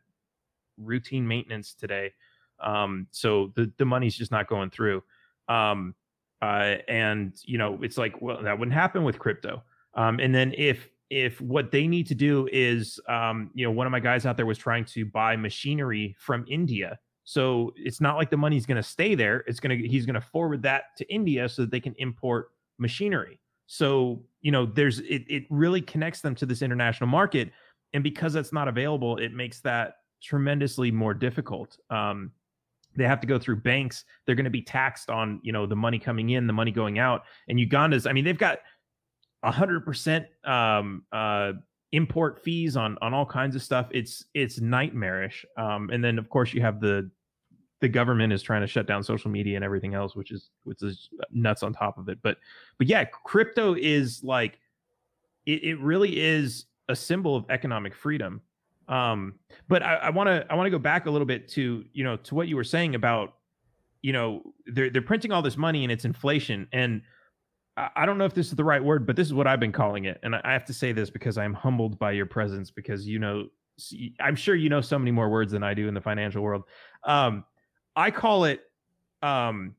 routine maintenance today, um, so the the money's just not going through. Um, Uh, and you know, it's like, well, that wouldn't happen with crypto. Um, and then if if what they need to do is, um, you know, one of my guys out there was trying to buy machinery from India. So it's not like the money's going to stay there. It's going to he's going to forward that to India so that they can import machinery. So, you know, there's it it really connects them to this international market. And because that's not available, it makes that tremendously more difficult. Um, they have to go through banks. They're going to be taxed on, you know, the money coming in, the money going out. And Uganda's, I mean, they've got a hundred percent um uh import fees on on all kinds of stuff. It's it's nightmarish. Um, and then of course you have the the government is trying to shut down social media and everything else, which is which is nuts on top of it. But but yeah, crypto is like it, it really is a symbol of economic freedom. Um, but I want to I want to go back a little bit to, you know, to what you were saying about, you know, they're they're printing all this money and it's inflation. And I, I don't know if this is the right word, but this is what I've been calling it. And I have to say this because I'm humbled by your presence, because, you know, I'm sure you know so many more words than I do in the financial world. Um, I call it um,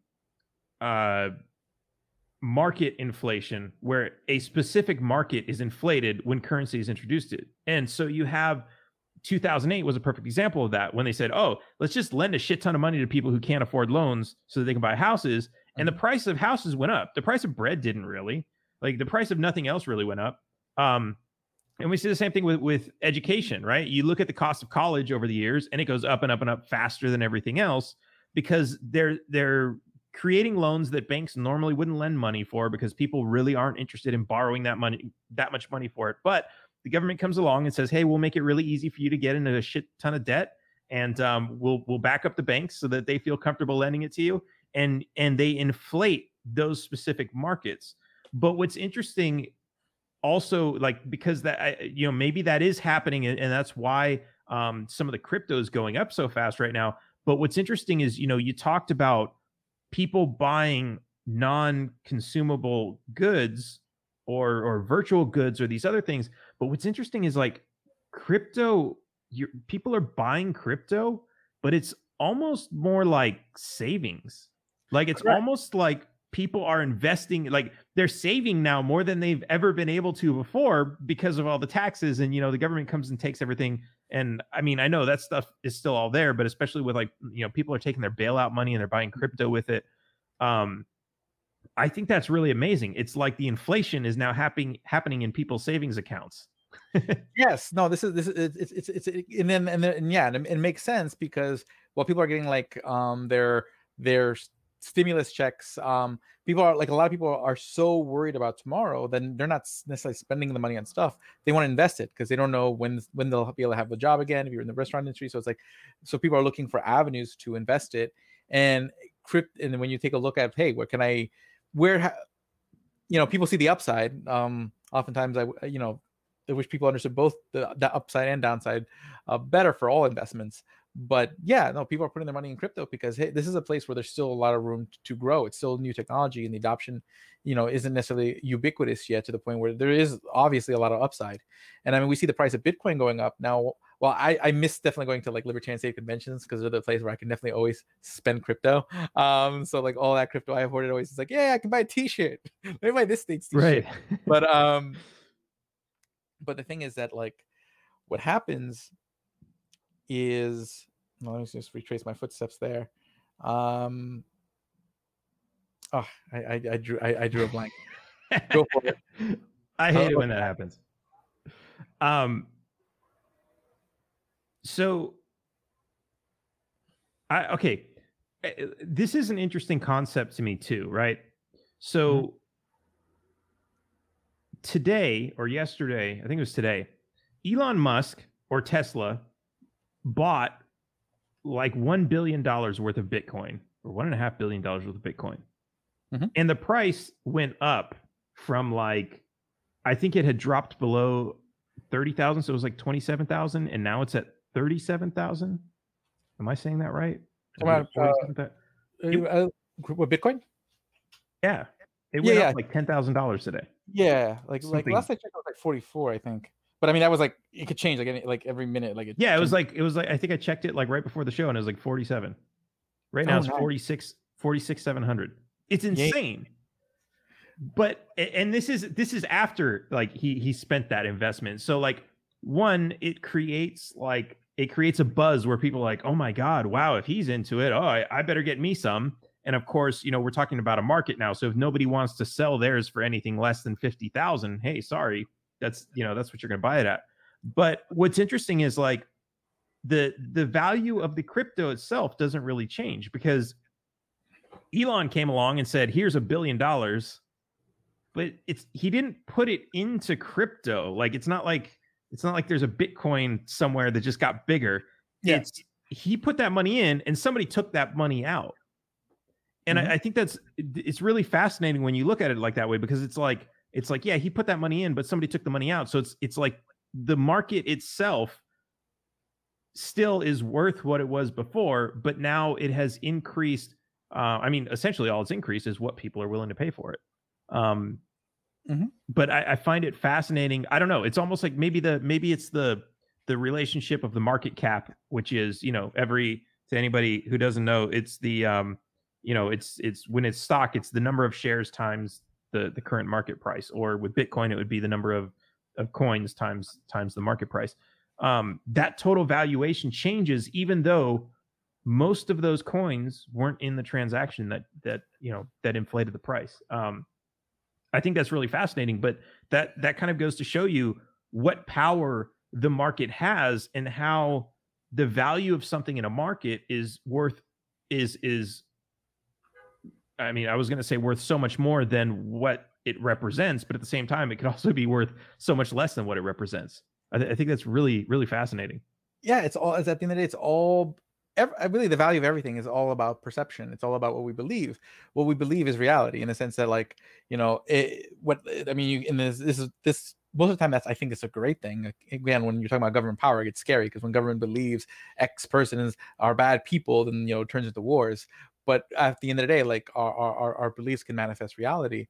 uh, market inflation, where a specific market is inflated when currency is introduced to it. And so you have two thousand eight was a perfect example of that, when they said, oh, let's just lend a shit ton of money to people who can't afford loans so that they can buy houses. And the price of houses went up. The price of bread didn't really. Like, the price of nothing else really went up. Um, and we see the same thing with, with education, right? You look at the cost of college over the years, and it goes up and up and up faster than everything else, because they're they're creating loans that banks normally wouldn't lend money for, because people really aren't interested in borrowing that money, that much money for it. But the government comes along and says, hey, we'll make it really easy for you to get into a shit ton of debt, and um, we'll we'll back up the banks so that they feel comfortable lending it to you. And and they inflate those specific markets. But what's interesting also, like, because that, I, you know, maybe that is happening, and, and that's why um, some of the crypto is going up so fast right now. But what's interesting is, you know, you talked about people buying non-consumable goods or or virtual goods or these other things. But what's interesting is, like, crypto, you're, people are buying crypto, but it's almost more like savings. Like, it's Correct. Almost like people are investing, like they're saving now more than they've ever been able to before, because of all the taxes. And, you know, the government comes and takes everything. And I mean, I know that stuff is still all there, but especially with, like, you know, people are taking their bailout money and they're buying crypto with it. Um, I think that's really amazing. It's like the inflation is now happening happening in people's savings accounts. Yes, no, this is this is it's it's, it's it, and then and then and yeah, and it, it makes sense, because while people are getting like um their their stimulus checks, um people are like, a lot of people are so worried about tomorrow, then they're not necessarily spending the money on stuff. They want to invest it because they don't know when when they'll be able to have a job again if you're in the restaurant industry. So it's like, so people are looking for avenues to invest it. And crypt and when you take a look at, hey, what can I where ha- you know, people see the upside. Um oftentimes I you know I wish people understood both the, the upside and downside uh, better for all investments. But yeah, no, people are putting their money in crypto because, hey, this is a place where there's still a lot of room to grow. It's still new technology, and the adoption, you know, isn't necessarily ubiquitous yet, to the point where there is obviously a lot of upside. And I mean, we see the price of Bitcoin going up now. Well, I, I miss definitely going to like libertarian state conventions, because they're the place where I can definitely always spend crypto. Um, so like all that crypto I have hoarded always is like, yeah, I can buy a T-shirt. Let me buy this state's T-shirt. Right. But um, but the thing is that, like, what happens is, well, let me just retrace my footsteps there. Um, oh, I, I, I drew I, I drew a blank. Go for it. I hate oh, it when that happens. Um. So, I okay. This is an interesting concept to me too, right? So. Mm-hmm. Today or yesterday, I think it was today, Elon Musk or Tesla bought like one billion dollars worth of Bitcoin, or one and a half billion dollars worth of Bitcoin. Mm-hmm. And the price went up from, like, I think it had dropped below thirty thousand. So it was like twenty-seven thousand, and now it's at thirty-seven thousand. Am I saying that right? About, uh, that? It, uh, Bitcoin? Yeah. It went yeah, up yeah. like ten thousand dollars today. Yeah, like Something. like last I checked, it was like forty-four, I think. But I mean, that was like, it could change like any, like every minute. Like it yeah, changed. it was like it was like I think I checked it like right before the show, and it was like forty-seven. Right now oh, it's nice. forty-six, forty-six seven hundred. It's insane. Yeah. But and this is this is after like he he spent that investment. So like one, it creates like it creates a buzz where people are like, oh my God, wow, if he's into it, oh, I, I better get me some. And of course, you know, we're talking about a market now. So if nobody wants to sell theirs for anything less than fifty thousand, hey, sorry, that's, you know, that's what you're going to buy it at. But what's interesting is like the the value of the crypto itself doesn't really change, because Elon came along and said, here's a billion dollars. But it's he didn't put it into crypto. Like it's not like it's not like there's a Bitcoin somewhere that just got bigger. Yeah. It's he put that money in and somebody took that money out. And mm-hmm. I, I think that's it's really fascinating when you look at it like that way, because it's like it's like, yeah, he put that money in, but somebody took the money out. So it's it's like the market itself still is worth what it was before, but now it has increased. Uh, I mean, essentially all it's increased is what people are willing to pay for it. Um, mm-hmm. But I, I find it fascinating. I don't know. It's almost like maybe the maybe it's the the relationship of the market cap, which is, you know, every to anybody who doesn't know, it's the um, you know, it's it's when it's stock, it's the number of shares times the the current market price. Or with Bitcoin, it would be the number of of coins times times the market price. Um, that total valuation changes, even though most of those coins weren't in the transaction that that you know that inflated the price. Um, I think that's really fascinating, but that that kind of goes to show you what power the market has and how the value of something in a market is worth is is. I mean, I was going to say worth so much more than what it represents, but at the same time, it could also be worth so much less than what it represents. I, th- I think that's really, really fascinating. Yeah, it's all. It's at the end of the day, it's all. Every, really, the value of everything is all about perception. It's all about what we believe. What we believe is reality, in the sense that, like, you know, it, what I mean, you, in this, this is this most of the time. That's I think it's a great thing. Again, when you're talking about government power, it gets scary, because when government believes X persons are bad people, then, you know, it turns into wars. But at the end of the day, like our our, our beliefs can manifest reality.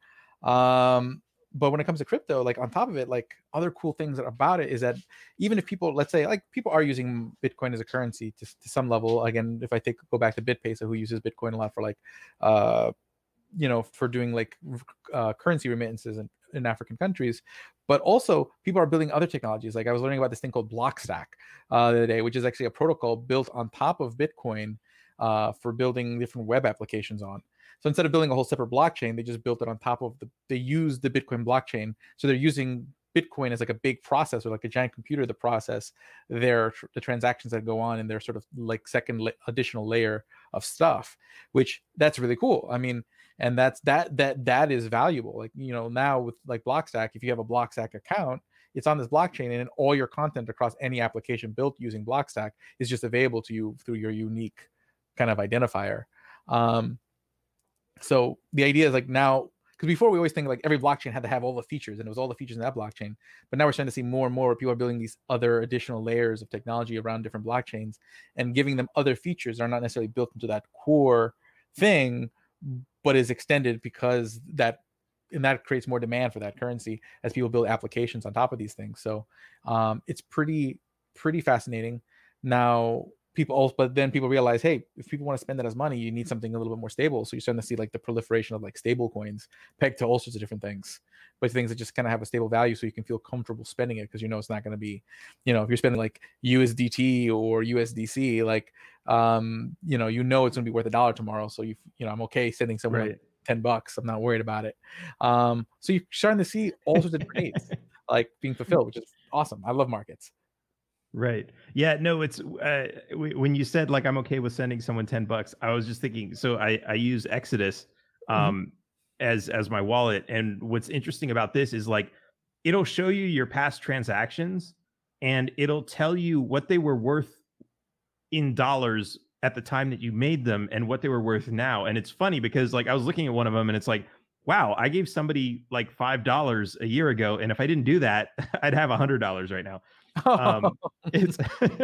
Um, but when it comes to crypto, like on top of it, like other cool things about it is that even if people, let's say, like people are using Bitcoin as a currency to, to some level. Again, if I take go back to BitPesa, who uses Bitcoin a lot for like, uh, you know, for doing like uh, currency remittances in, in African countries, but also people are building other technologies. Like I was learning about this thing called Blockstack uh, the other day, which is actually a protocol built on top of Bitcoin uh, for building different web applications on. So instead of building a whole separate blockchain, they just built it on top of the, they use the Bitcoin blockchain. So they're using Bitcoin as like a big processor, like a giant computer to process their, the transactions that go on in their sort of like second la- additional layer of stuff, which that's really cool. I mean, and that's, that, that, that is valuable. Like, you know, now with like Blockstack, if you have a Blockstack account, it's on this blockchain, and all your content across any application built using Blockstack is just available to you through your unique kind of identifier. Um, So the idea is like now, because before we always think like every blockchain had to have all the features, and it was all the features in that blockchain. But now we're starting to see more and more where people are building these other additional layers of technology around different blockchains and giving them other features that are not necessarily built into that core thing, but is extended because that, and that creates more demand for that currency as people build applications on top of these things. So um, it's pretty, pretty fascinating. Now, people also, but then people realize, hey, if people want to spend that as money, you need something a little bit more stable. So you're starting to see like the proliferation of like stable coins pegged to all sorts of different things, but things that just kind of have a stable value, so you can feel comfortable spending it, because you know it's not going to be, you know, if you're spending like U S D T or U S D C, like um, you know, you know it's going to be worth a dollar tomorrow. So you, you know, I'm okay sending someone right. like ten bucks. I'm not worried about it. Um, so you're starting to see all sorts of different needs like being fulfilled, which is awesome. I love markets. Right. Yeah, no, it's uh, w- when you said like I'm okay with sending someone ten bucks, I was just thinking, so I, I use Exodus um, mm-hmm. as as my wallet. And what's interesting about this is like it'll show you your past transactions, and it'll tell you what they were worth in dollars at the time that you made them and what they were worth now. And it's funny because like I was looking at one of them and it's like, wow, I gave somebody like five dollars a year ago, and if I didn't do that, I'd have one hundred dollars right now. Um, it's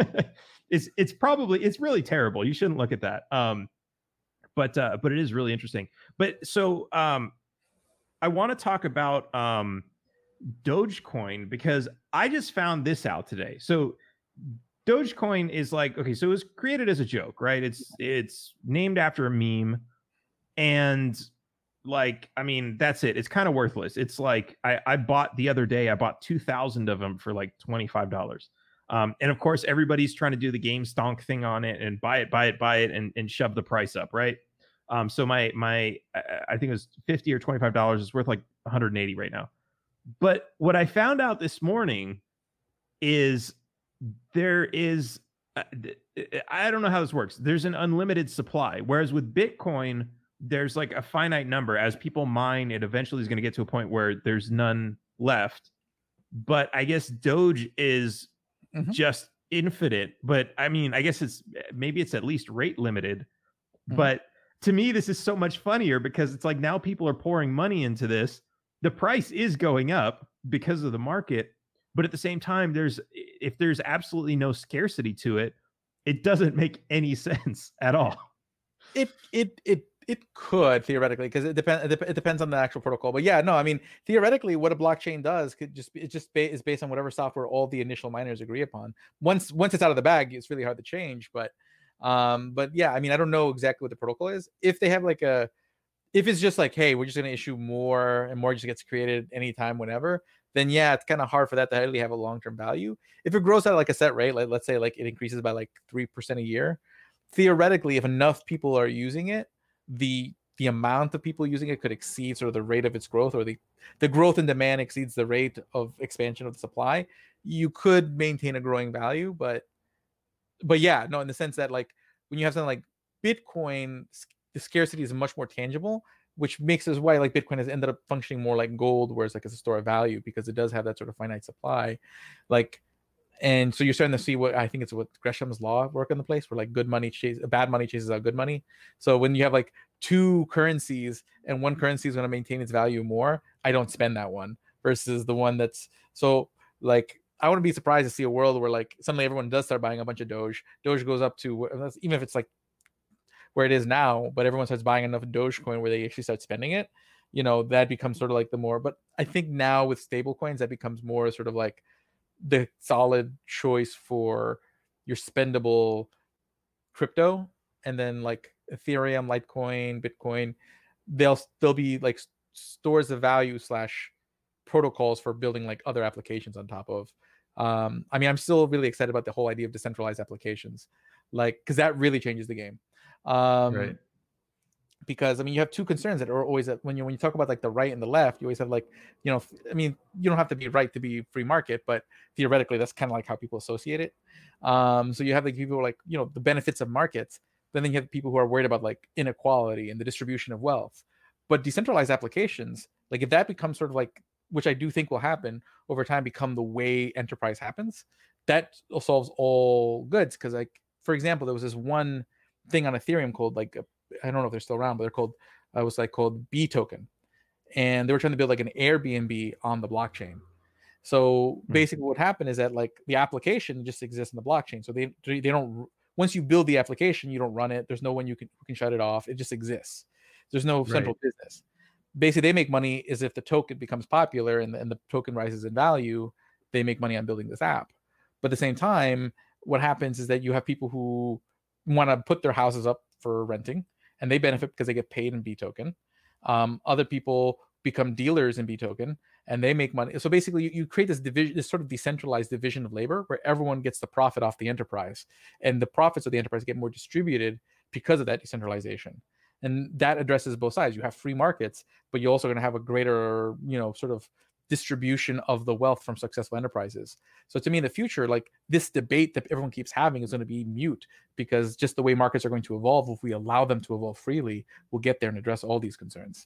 it's it's probably it's really terrible. You shouldn't look at that. Um, but uh, but it is really interesting. But so um, I want to talk about um, Dogecoin, because I just found this out today. So Dogecoin is like, okay, so it was created as a joke, right? It's it's named after a meme, and like, I mean, that's it. It's kind of worthless. It's like I, I bought the other day, I bought two thousand of them for like twenty-five dollars. Um, and of course, everybody's trying to do the game stonk thing on it and buy it, buy it, buy it, and, and shove the price up, right? Um, so my my I think it was fifty or twenty-five dollars. It's worth like one hundred eighty right now. But what I found out this morning is there is uh, I don't know how this works. There's an unlimited supply, whereas with Bitcoin, there's like a finite number. As people mine, it eventually is going to get to a point where there's none left. But I guess Doge is mm-hmm. just infinite. But I mean, I guess it's maybe it's at least rate limited. Mm-hmm. But to me, this is so much funnier because it's like now people are pouring money into this. The price is going up because of the market. But at the same time, there's if there's absolutely no scarcity to it, it doesn't make any sense at all. It it it it could theoretically, because it depends. It depends on the actual protocol. But yeah, no, I mean theoretically, what a blockchain does could just be, it just ba- is based on whatever software all the initial miners agree upon. Once once it's out of the bag, it's really hard to change. But um, but yeah, I mean, I don't know exactly what the protocol is. If they have like a, if it's just like, hey, we're just going to issue more and more just gets created anytime, whenever, then yeah, it's kind of hard for that to really have a long-term value. If it grows at like a set rate, like let's say like it increases by like three percent a year, theoretically, if enough people are using it, the the amount of people using it could exceed sort of the rate of its growth, or the the growth in demand exceeds the rate of expansion of the supply. You could maintain a growing value, but but yeah, no, in the sense that like when you have something like Bitcoin, the scarcity is much more tangible, which makes us why like Bitcoin has ended up functioning more like gold, whereas like it's a store of value because it does have that sort of finite supply. Like, and so you're starting to see what I think it's what Gresham's law work in the place where like good money chases bad money chases out good money. So when you have like two currencies and one currency is going to maintain its value more, I don't spend that one versus the one that's so like I wouldn't be surprised to see a world where like suddenly everyone does start buying a bunch of Doge. Doge goes up to even if it's like where it is now, but everyone starts buying enough Dogecoin where they actually start spending it. You know, that becomes sort of like the more. But I think now with stable coins, that becomes more sort of like the solid choice for your spendable crypto. And then like Ethereum, Litecoin, Bitcoin, they'll they'll be like stores of value slash protocols for building like other applications on top of. Um, I mean, I'm still really excited about the whole idea of decentralized applications, like because that really changes the game. Um, right. Because I mean, you have two concerns that are always that when you when you talk about like the right and the left, you always have like, you know, I mean, you don't have to be right to be free market, but theoretically, that's kind of like how people associate it. Um, so you have like people who are like, you know, the benefits of markets, but then you have people who are worried about like inequality and the distribution of wealth. But decentralized applications, like if that becomes sort of like, which I do think will happen over time, become the way enterprise happens, that solves all goods. Because like, for example, there was this one thing on Ethereum called like, I don't know if they're still around, but they're called, uh, it was like called B token. And they were trying to build like an Airbnb on the blockchain. So basically what happened is that like the application just exists in the blockchain. So they they don't, once you build the application, you don't run it. There's no one you can, who can shut it off. It just exists. There's no central right. business. Basically, they make money is if the token becomes popular and the, and the token rises in value, they make money on building this app. But at the same time, what happens is that you have people who want to put their houses up for renting, and they benefit because they get paid in B token. Um, other people become dealers in B token, and they make money. So basically, you, you create this division, this sort of decentralized division of labor, where everyone gets the profit off the enterprise, and the profits of the enterprise get more distributed because of that decentralization. And that addresses both sides. You have free markets, but you're also going to have a greater, you know, sort of distribution of the wealth from successful enterprises. So to me, in the future, like this debate that everyone keeps having is going to be mute, because just the way markets are going to evolve, if we allow them to evolve freely, we'll get there and address all these concerns.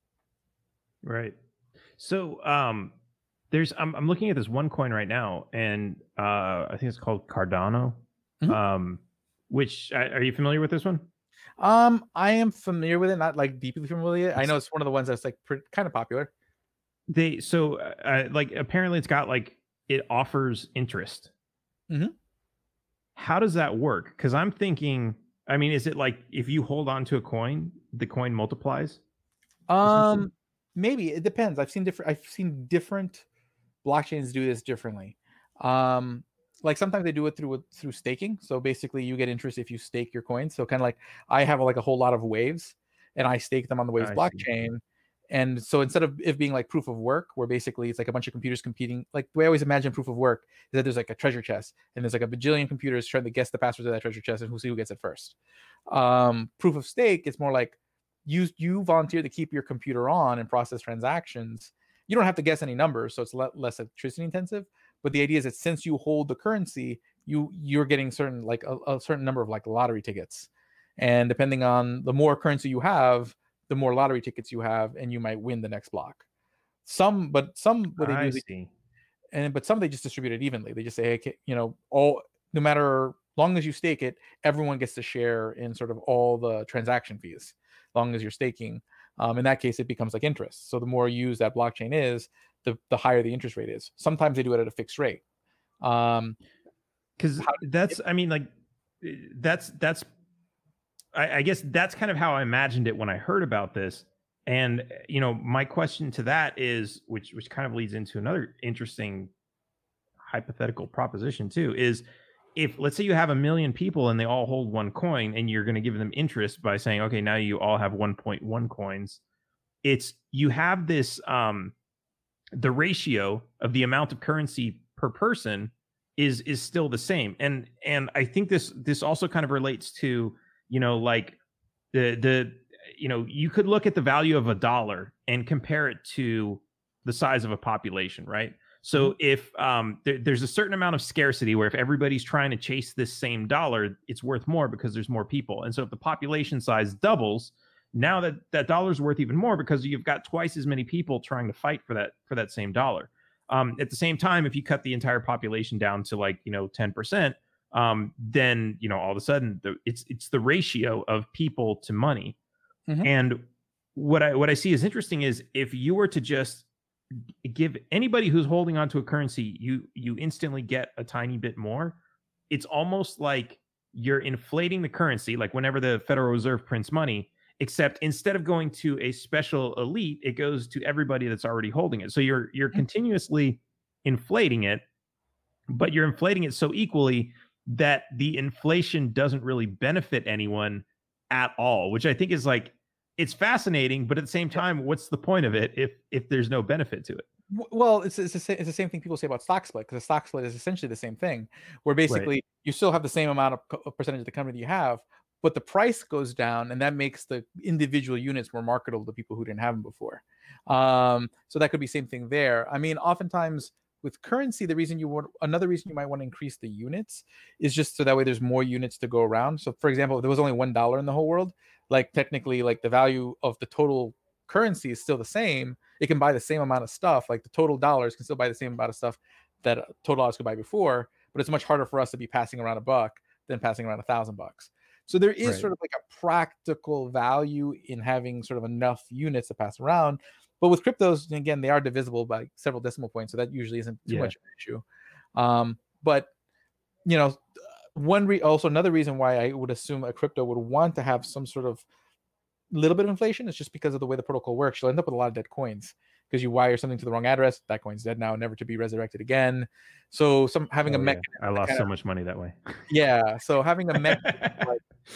Right. So um, there's, I'm, I'm looking at this one coin right now, and uh, I think it's called Cardano. Mm-hmm. Um, which are you familiar with this one? Um, I am familiar with it, not like deeply familiar with it. I know it's one of the ones that's like pretty, kind of popular. They so uh, like apparently it's got like it offers interest. Mm-hmm. How does that work? Because I'm thinking, I mean, is it like if you hold on to a coin, the coin multiplies? Um, maybe it depends. I've seen different. I've seen different blockchains do this differently. Um. Like sometimes they do it through through staking. So basically you get interest if you stake your coins. So kind of like I have like a whole lot of waves and I stake them on the Waves I blockchain. See. And so instead of it being like proof of work, where basically it's like a bunch of computers competing, like the way I always imagine proof of work is that there's like a treasure chest and there's like a bajillion computers trying to guess the password to that treasure chest and who see who gets it first. Um, proof of stake, it's more like you you volunteer to keep your computer on and process transactions. You don't have to guess any numbers, so it's le- less electricity intensive. But the idea is that since you hold the currency, you you're getting certain like a, a certain number of like lottery tickets, and depending on the more currency you have, the more lottery tickets you have, and you might win the next block. Some, but some what they I do, see. and but some they just distribute it evenly. They just say, hey, you know, all no matter long as you stake it, everyone gets to share in sort of all the transaction fees, long as you're staking. Um, in that case, it becomes like interest. So the more used that blockchain is, the the higher the interest rate is. Sometimes they do it at a fixed rate. Um, because that's, I mean, like that's that's I, I guess that's kind of how I imagined it when I heard about this. And you know, my question to that is, which which kind of leads into another interesting hypothetical proposition too, is if let's say you have a million people and they all hold one coin, and you're going to give them interest by saying, okay, now you all have one point one coins. It's you have this um, the ratio of the amount of currency per person is is still the same, and and I think this this also kind of relates to, you know, like the the you know, you could look at the value of a dollar and compare it to the size of a population, right? So if um, there, there's a certain amount of scarcity where if everybody's trying to chase this same dollar, it's worth more because there's more people. And so if the population size doubles, now that that dollar is worth even more because you've got twice as many people trying to fight for that for that same dollar. Um, at the same time, if you cut the entire population down to like, you know, ten percent, um, then, you know, all of a sudden the, it's it's the ratio of people to money. Mm-hmm. And what I what I see as interesting is if you were to just give anybody who's holding onto a currency, you you instantly get a tiny bit more. It's almost like you're inflating the currency, like whenever the Federal Reserve prints money, except instead of going to a special elite, it goes to everybody that's already holding it. So you're you're mm-hmm. continuously inflating it, but you're inflating it so equally that the inflation doesn't really benefit anyone at all, which I think is like, it's fascinating, but at the same time, what's the point of it if if there's no benefit to it? Well, it's it's the same, it's the same thing people say about stock split, because a stock split is essentially the same thing, where basically right. you still have the same amount of co- percentage of the company that you have, but the price goes down, and that makes the individual units more marketable to people who didn't have them before. Um, so that could be same thing there. I mean, oftentimes with currency, the reason you want another reason you might want to increase the units is just so that way there's more units to go around. So, for example, if there was only one dollar in the whole world, like technically, like the value of the total currency is still the same. It can buy the same amount of stuff. Like the total dollars can still buy the same amount of stuff that total dollars could buy before. But it's much harder for us to be passing around a buck than passing around a thousand bucks. So there is right. sort of like a practical value in having sort of enough units to pass around. But with cryptos, again, they are divisible by several decimal points, so that usually isn't too yeah. much of an issue. Um, but you know, one re- also another reason why I would assume a crypto would want to have some sort of little bit of inflation is just because of the way the protocol works. You'll end up with a lot of dead coins because you wire something to the wrong address. That coin's dead now, never to be resurrected again. So some having oh, a mechanism. Yeah. I lost so of, much money that way. Yeah. So having a mechanism like,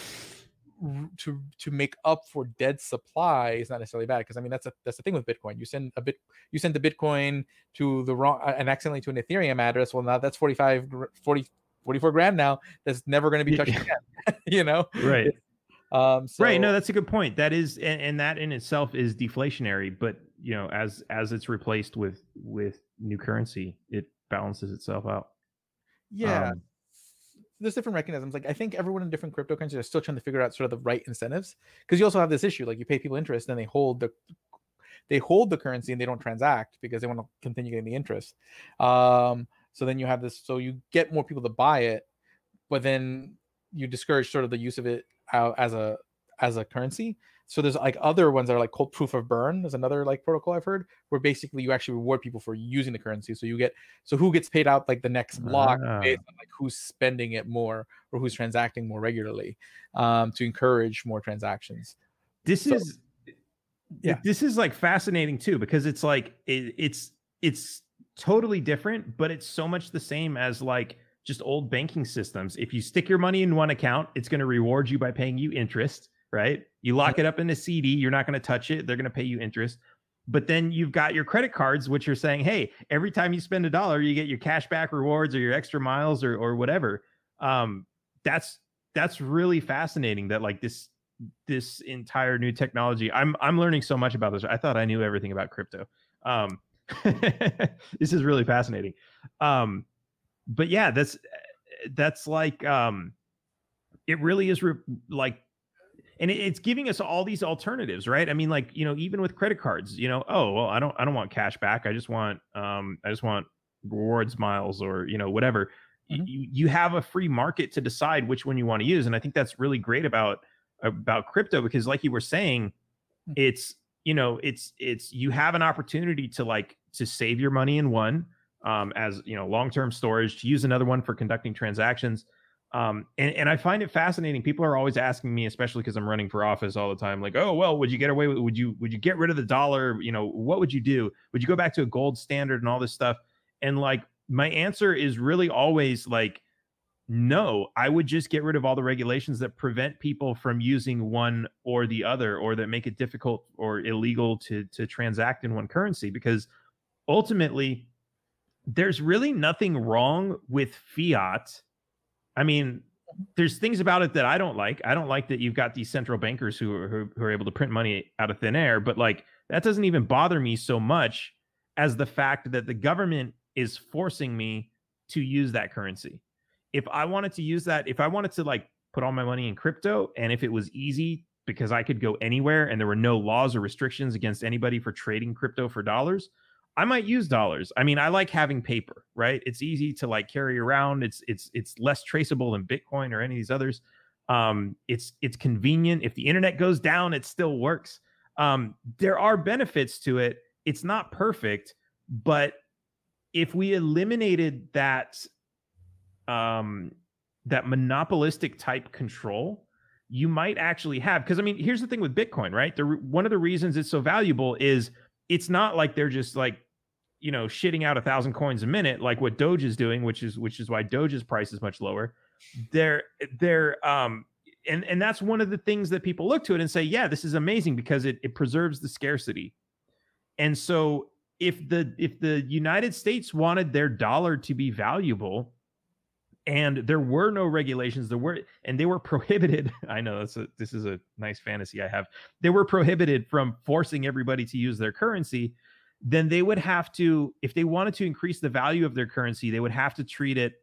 to to make up for dead supply is not necessarily bad, because I mean that's a that's the thing with Bitcoin. You send a bit you send the Bitcoin to the wrong and accidentally to an Ethereum address. Well, now that's forty-five, forty, forty-four grand now. That's never going to be touched again. You know, right? Um, so, right. No, that's a good point. That is, and, and that in itself is deflationary. But you know, as as it's replaced with with new currency, it balances itself out. Yeah. Um, There's different mechanisms. Like I think everyone in different cryptocurrencies are still trying to figure out sort of the right incentives, because you also have this issue, like you pay people interest and they hold the they hold the currency and they don't transact because they want to continue getting the interest. Um, so then you have this, so you get more people to buy it, but then you discourage sort of the use of it out as a as a currency. So there's like other ones that are like called proof of burn. There's another like protocol I've heard where basically you actually reward people for using the currency. So you get, so who gets paid out like the next block ah. based on like who's spending it more or who's transacting more regularly, um, to encourage more transactions. This so, is, yeah, this is like fascinating too, because it's like, it, it's, it's totally different, but it's so much the same as like just old banking systems. If you stick your money in one account, it's going to reward you by paying you interest. Right? You lock it up in a C D, you're not going to touch it. They're going to pay you interest. But then you've got your credit cards, which are saying, hey, every time you spend a dollar, you get your cash back rewards or your extra miles or or whatever. Um, that's that's really fascinating that like this this entire new technology. I'm I'm learning so much about this. I thought I knew everything about crypto. Um, this is really fascinating. Um, but yeah, that's that's like um, it really is re- like, and it, it's giving us all these alternatives, right? I mean, like, you know, even with credit cards, you know, oh well, I don't I don't want cash back. I just want um, I just want rewards miles or you know whatever. Mm-hmm. You you have a free market to decide which one you want to use, and I think that's really great about about crypto because, like you were saying, it's you know it's it's you have an opportunity to like to save your money in one um, as you know long-term storage, to use another one for conducting transactions. Um, and, and I find it fascinating. People are always asking me, especially because I'm running for office all the time, like, oh, well, would you get away with, would you, would you get rid of the dollar? You know, what would you do? Would you go back to a gold standard and all this stuff? And like, my answer is really always like, no, I would just get rid of all the regulations that prevent people from using one or the other, or that make it difficult or illegal to, to transact in one currency, because ultimately there's really nothing wrong with fiat. I mean, there's things about it that I don't like. I don't like that you've got these central bankers who are, who, who are able to print money out of thin air. But like, that doesn't even bother me so much as the fact that the government is forcing me to use that currency. If I wanted to use that, if I wanted to like put all my money in crypto, and if it was easy because I could go anywhere and there were no laws or restrictions against anybody for trading crypto for dollars, I might use dollars. I mean, I like having paper, right? It's easy to like carry around. It's it's it's less traceable than Bitcoin or any of these others. Um, it's it's convenient. If the internet goes down, it still works. Um, there are benefits to it. It's not perfect, but if we eliminated that um, that monopolistic type control, you might actually have. Because I mean, here's the thing with Bitcoin, right? The one of the reasons it's so valuable is it's not like they're just like, you know, shitting out a thousand coins a minute, like what Doge is doing, which is which is why Doge's price is much lower. They're they're um and and that's one of the things that people look to it and say, yeah, this is amazing because it it preserves the scarcity. And so if the if the United States wanted their dollar to be valuable, and there were no regulations, there were and they were prohibited. I know that's a, this is a nice fantasy I have. They were prohibited from forcing everybody to use their currency. Then they would have to, if they wanted to increase the value of their currency, they would have to treat it.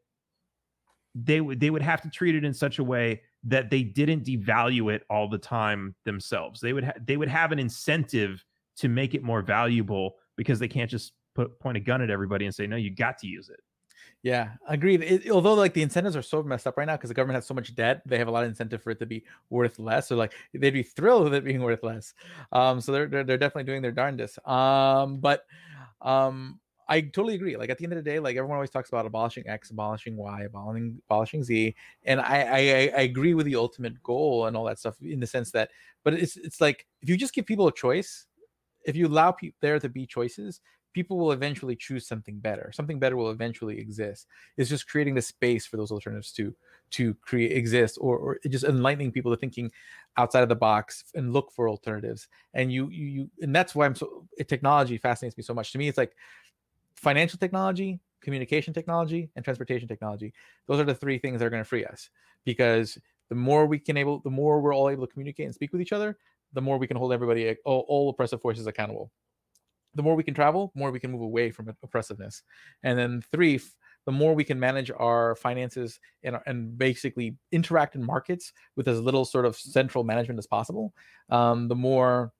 They would they would have to treat it in such a way that they didn't devalue it all the time themselves. They would ha- they would have an incentive to make it more valuable, because they can't just put point a gun at everybody and say, no, you got to use it. Yeah, agreed. It, although like the incentives are so messed up right now because the government has so much debt, they have a lot of incentive for it to be worth less. So like they'd be thrilled with it being worth less. Um, so they're they're, they're definitely doing their darndest. Um, but um, I totally agree. Like at the end of the day, like everyone always talks about abolishing X, abolishing Y, abolishing abolishing Z, and I I, I agree with the ultimate goal and all that stuff in the sense that, but it's it's like if you just give people a choice, if you allow people there to be choices, people will eventually choose something better. Something better will eventually exist. It's just creating the space for those alternatives to to create exist, or or just enlightening people to thinking outside of the box and look for alternatives. And you you, you and that's why I'm so technology fascinates me so much. To me, it's like financial technology, communication technology, and transportation technology. Those are the three things that are going to free us, because the more we can able, the more we're all able to communicate and speak with each other, the more we can hold everybody, all, all oppressive forces accountable. The more we can travel, more we can move away from oppressiveness. And then three, the more we can manage our finances and, and basically interact in markets with as little sort of central management as possible, um, the more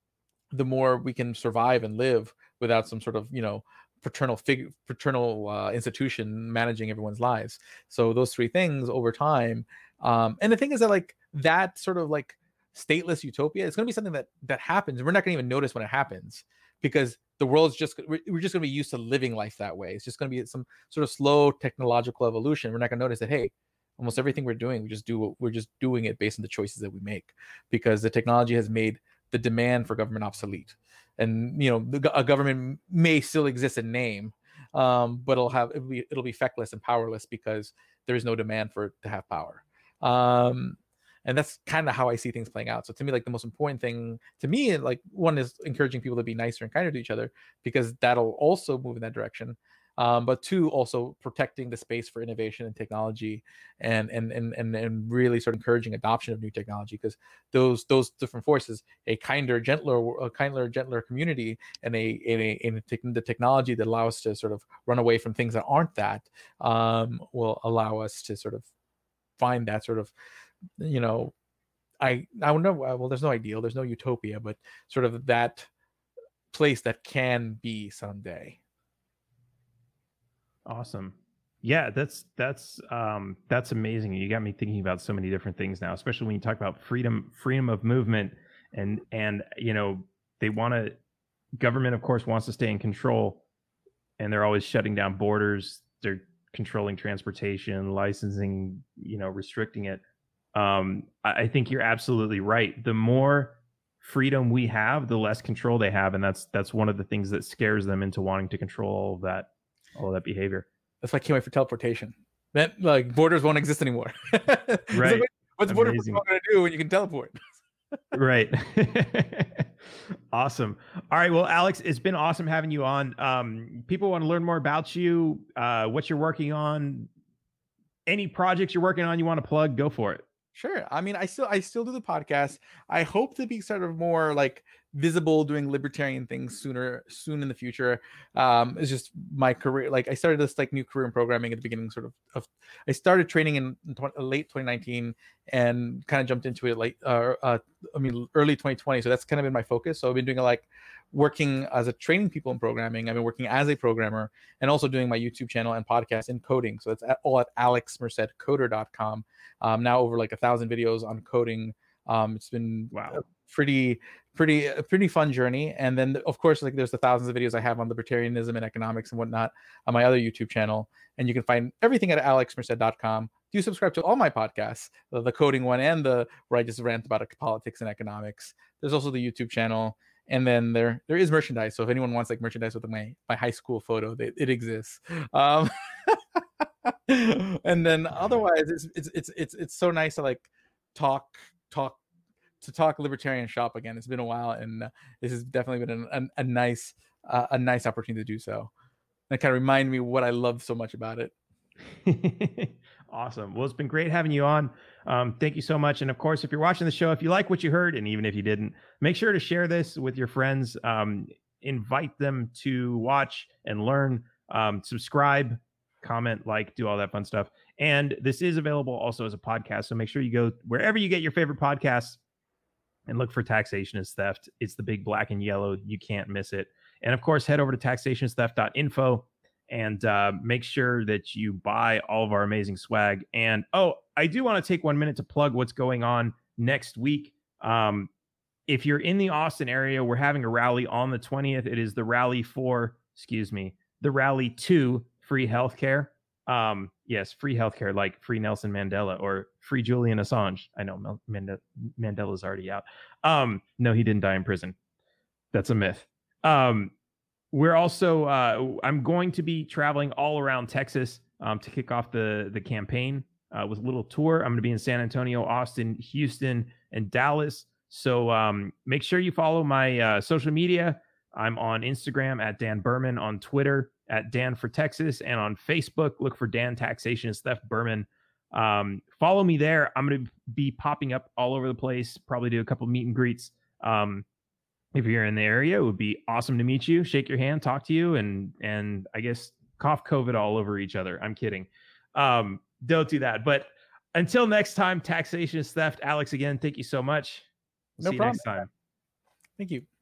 the more we can survive and live without some sort of, you know, paternal figure, paternal uh, institution managing everyone's lives. So those three things over time. Um, and the thing is that like that sort of like stateless utopia, it's going to be something that that happens. We're not going to even notice when it happens, because the world's just, we're just going to be used to living life that way. It's just going to be some sort of slow technological evolution. We're not going to notice that, hey, almost everything we're doing, we just do, we're just doing it based on the choices that we make, because the technology has made the demand for government obsolete. And, you know, the, a government may still exist in name, um, but it'll have, it'll be, it'll be feckless and powerless because there is no demand for it to have power. Um, and that's kind of how I see things playing out. So to me, like the most important thing to me, like one is encouraging people to be nicer and kinder to each other, because that'll also move in that direction. Um, but two, also protecting the space for innovation and technology, and and and and, and really sort of encouraging adoption of new technology, because those those different forces, a kinder, gentler, a kinder, gentler community, and a in a, in a, the technology that allows us to sort of run away from things that aren't that, um, will allow us to sort of find that sort of, you know, I I don't know. Well, there's no ideal, there's no utopia, but sort of that place that can be someday. Awesome. Yeah, that's that's um that's amazing. You got me thinking about so many different things now, especially when you talk about freedom freedom of movement, and and you know, they want to, government of course wants to stay in control, and they're always shutting down borders, they're controlling transportation, licensing, you know, restricting it. Um I, I think you're absolutely right. The more freedom we have, the less control they have, and that's that's one of the things that scares them into wanting to control all of that all of that behavior. That's why I can't wait for teleportation. Then like borders won't exist anymore. Right. Like, what's border going to do when you can teleport? Right. Awesome. All right. Well, Alex, it's been awesome having you on. Um, people want to learn more about you, uh, what you're working on, any projects you're working on you want to plug, go for it. Sure. I mean, I still I still do the podcast. I hope to be sort of more like visible doing libertarian things sooner soon in the future. Um, it's just my career. Like I started this like new career in programming at the beginning, sort of. of I started training in, in tw- late twenty nineteen and kind of jumped into it late. Uh, uh, I mean, early twenty twenty. So that's kind of been my focus. So I've been doing like working as a training people in programming. I've been working as a programmer and also doing my YouTube channel and podcast in coding. So it's at, all at alex merced coder dot com. Um, now over like a thousand videos on coding. Um, it's been wow. a pretty, pretty, a pretty fun journey. And then of course, like there's the thousands of videos I have on libertarianism and economics and whatnot on my other YouTube channel. And you can find everything at alex merced dot com. Do subscribe to all my podcasts, the, the coding one and the where I just rant about politics and economics. There's also the YouTube channel. And then there there is merchandise. So if anyone wants like merchandise with my, my high school photo, they, it exists. Um, and then otherwise, it's, it's it's it's it's so nice to like talk talk to talk libertarian shop again. It's been a while, and uh, this has definitely been a, a, a nice uh, a nice opportunity to do so. And it kind of reminded me what I love so much about it. Awesome. Well, it's been great having you on. Um, thank you so much. And of course, if you're watching the show, if you like what you heard, and even if you didn't, make sure to share this with your friends. Um, invite them to watch and learn. Um, subscribe, comment, like, do all that fun stuff. And this is available also as a podcast. So make sure you go wherever you get your favorite podcasts and look for Taxation is Theft. It's the big black and yellow. You can't miss it. And of course, head over to taxation is theft dot info. And uh, make sure that you buy all of our amazing swag. And, oh, I do want to take one minute to plug what's going on next week. Um, if you're in the Austin area, we're having a rally on the twentieth. It is the rally for, excuse me, the rally to free healthcare. Um, yes, free healthcare, like free Nelson Mandela or free Julian Assange. I know Mand- Mandela's already out. Um, no, he didn't die in prison. That's a myth. Um, We're also, uh, I'm going to be traveling all around Texas um, to kick off the, the campaign uh, with a little tour. I'm going to be in San Antonio, Austin, Houston, and Dallas. So um, make sure you follow my uh, social media. I'm on Instagram at Dan Berman, on Twitter at Dan for Texas, and on Facebook, look for Dan Taxation is Theft Berman. Um, follow me there. I'm going to be popping up all over the place, probably do a couple meet and greets. Um, If you're in the area, it would be awesome to meet you, shake your hand, talk to you, and and I guess cough COVID all over each other. I'm kidding. Um, don't do that. But until next time, Taxation is Theft. Alex, again, thank you so much. No See problem. you next time. Thank you.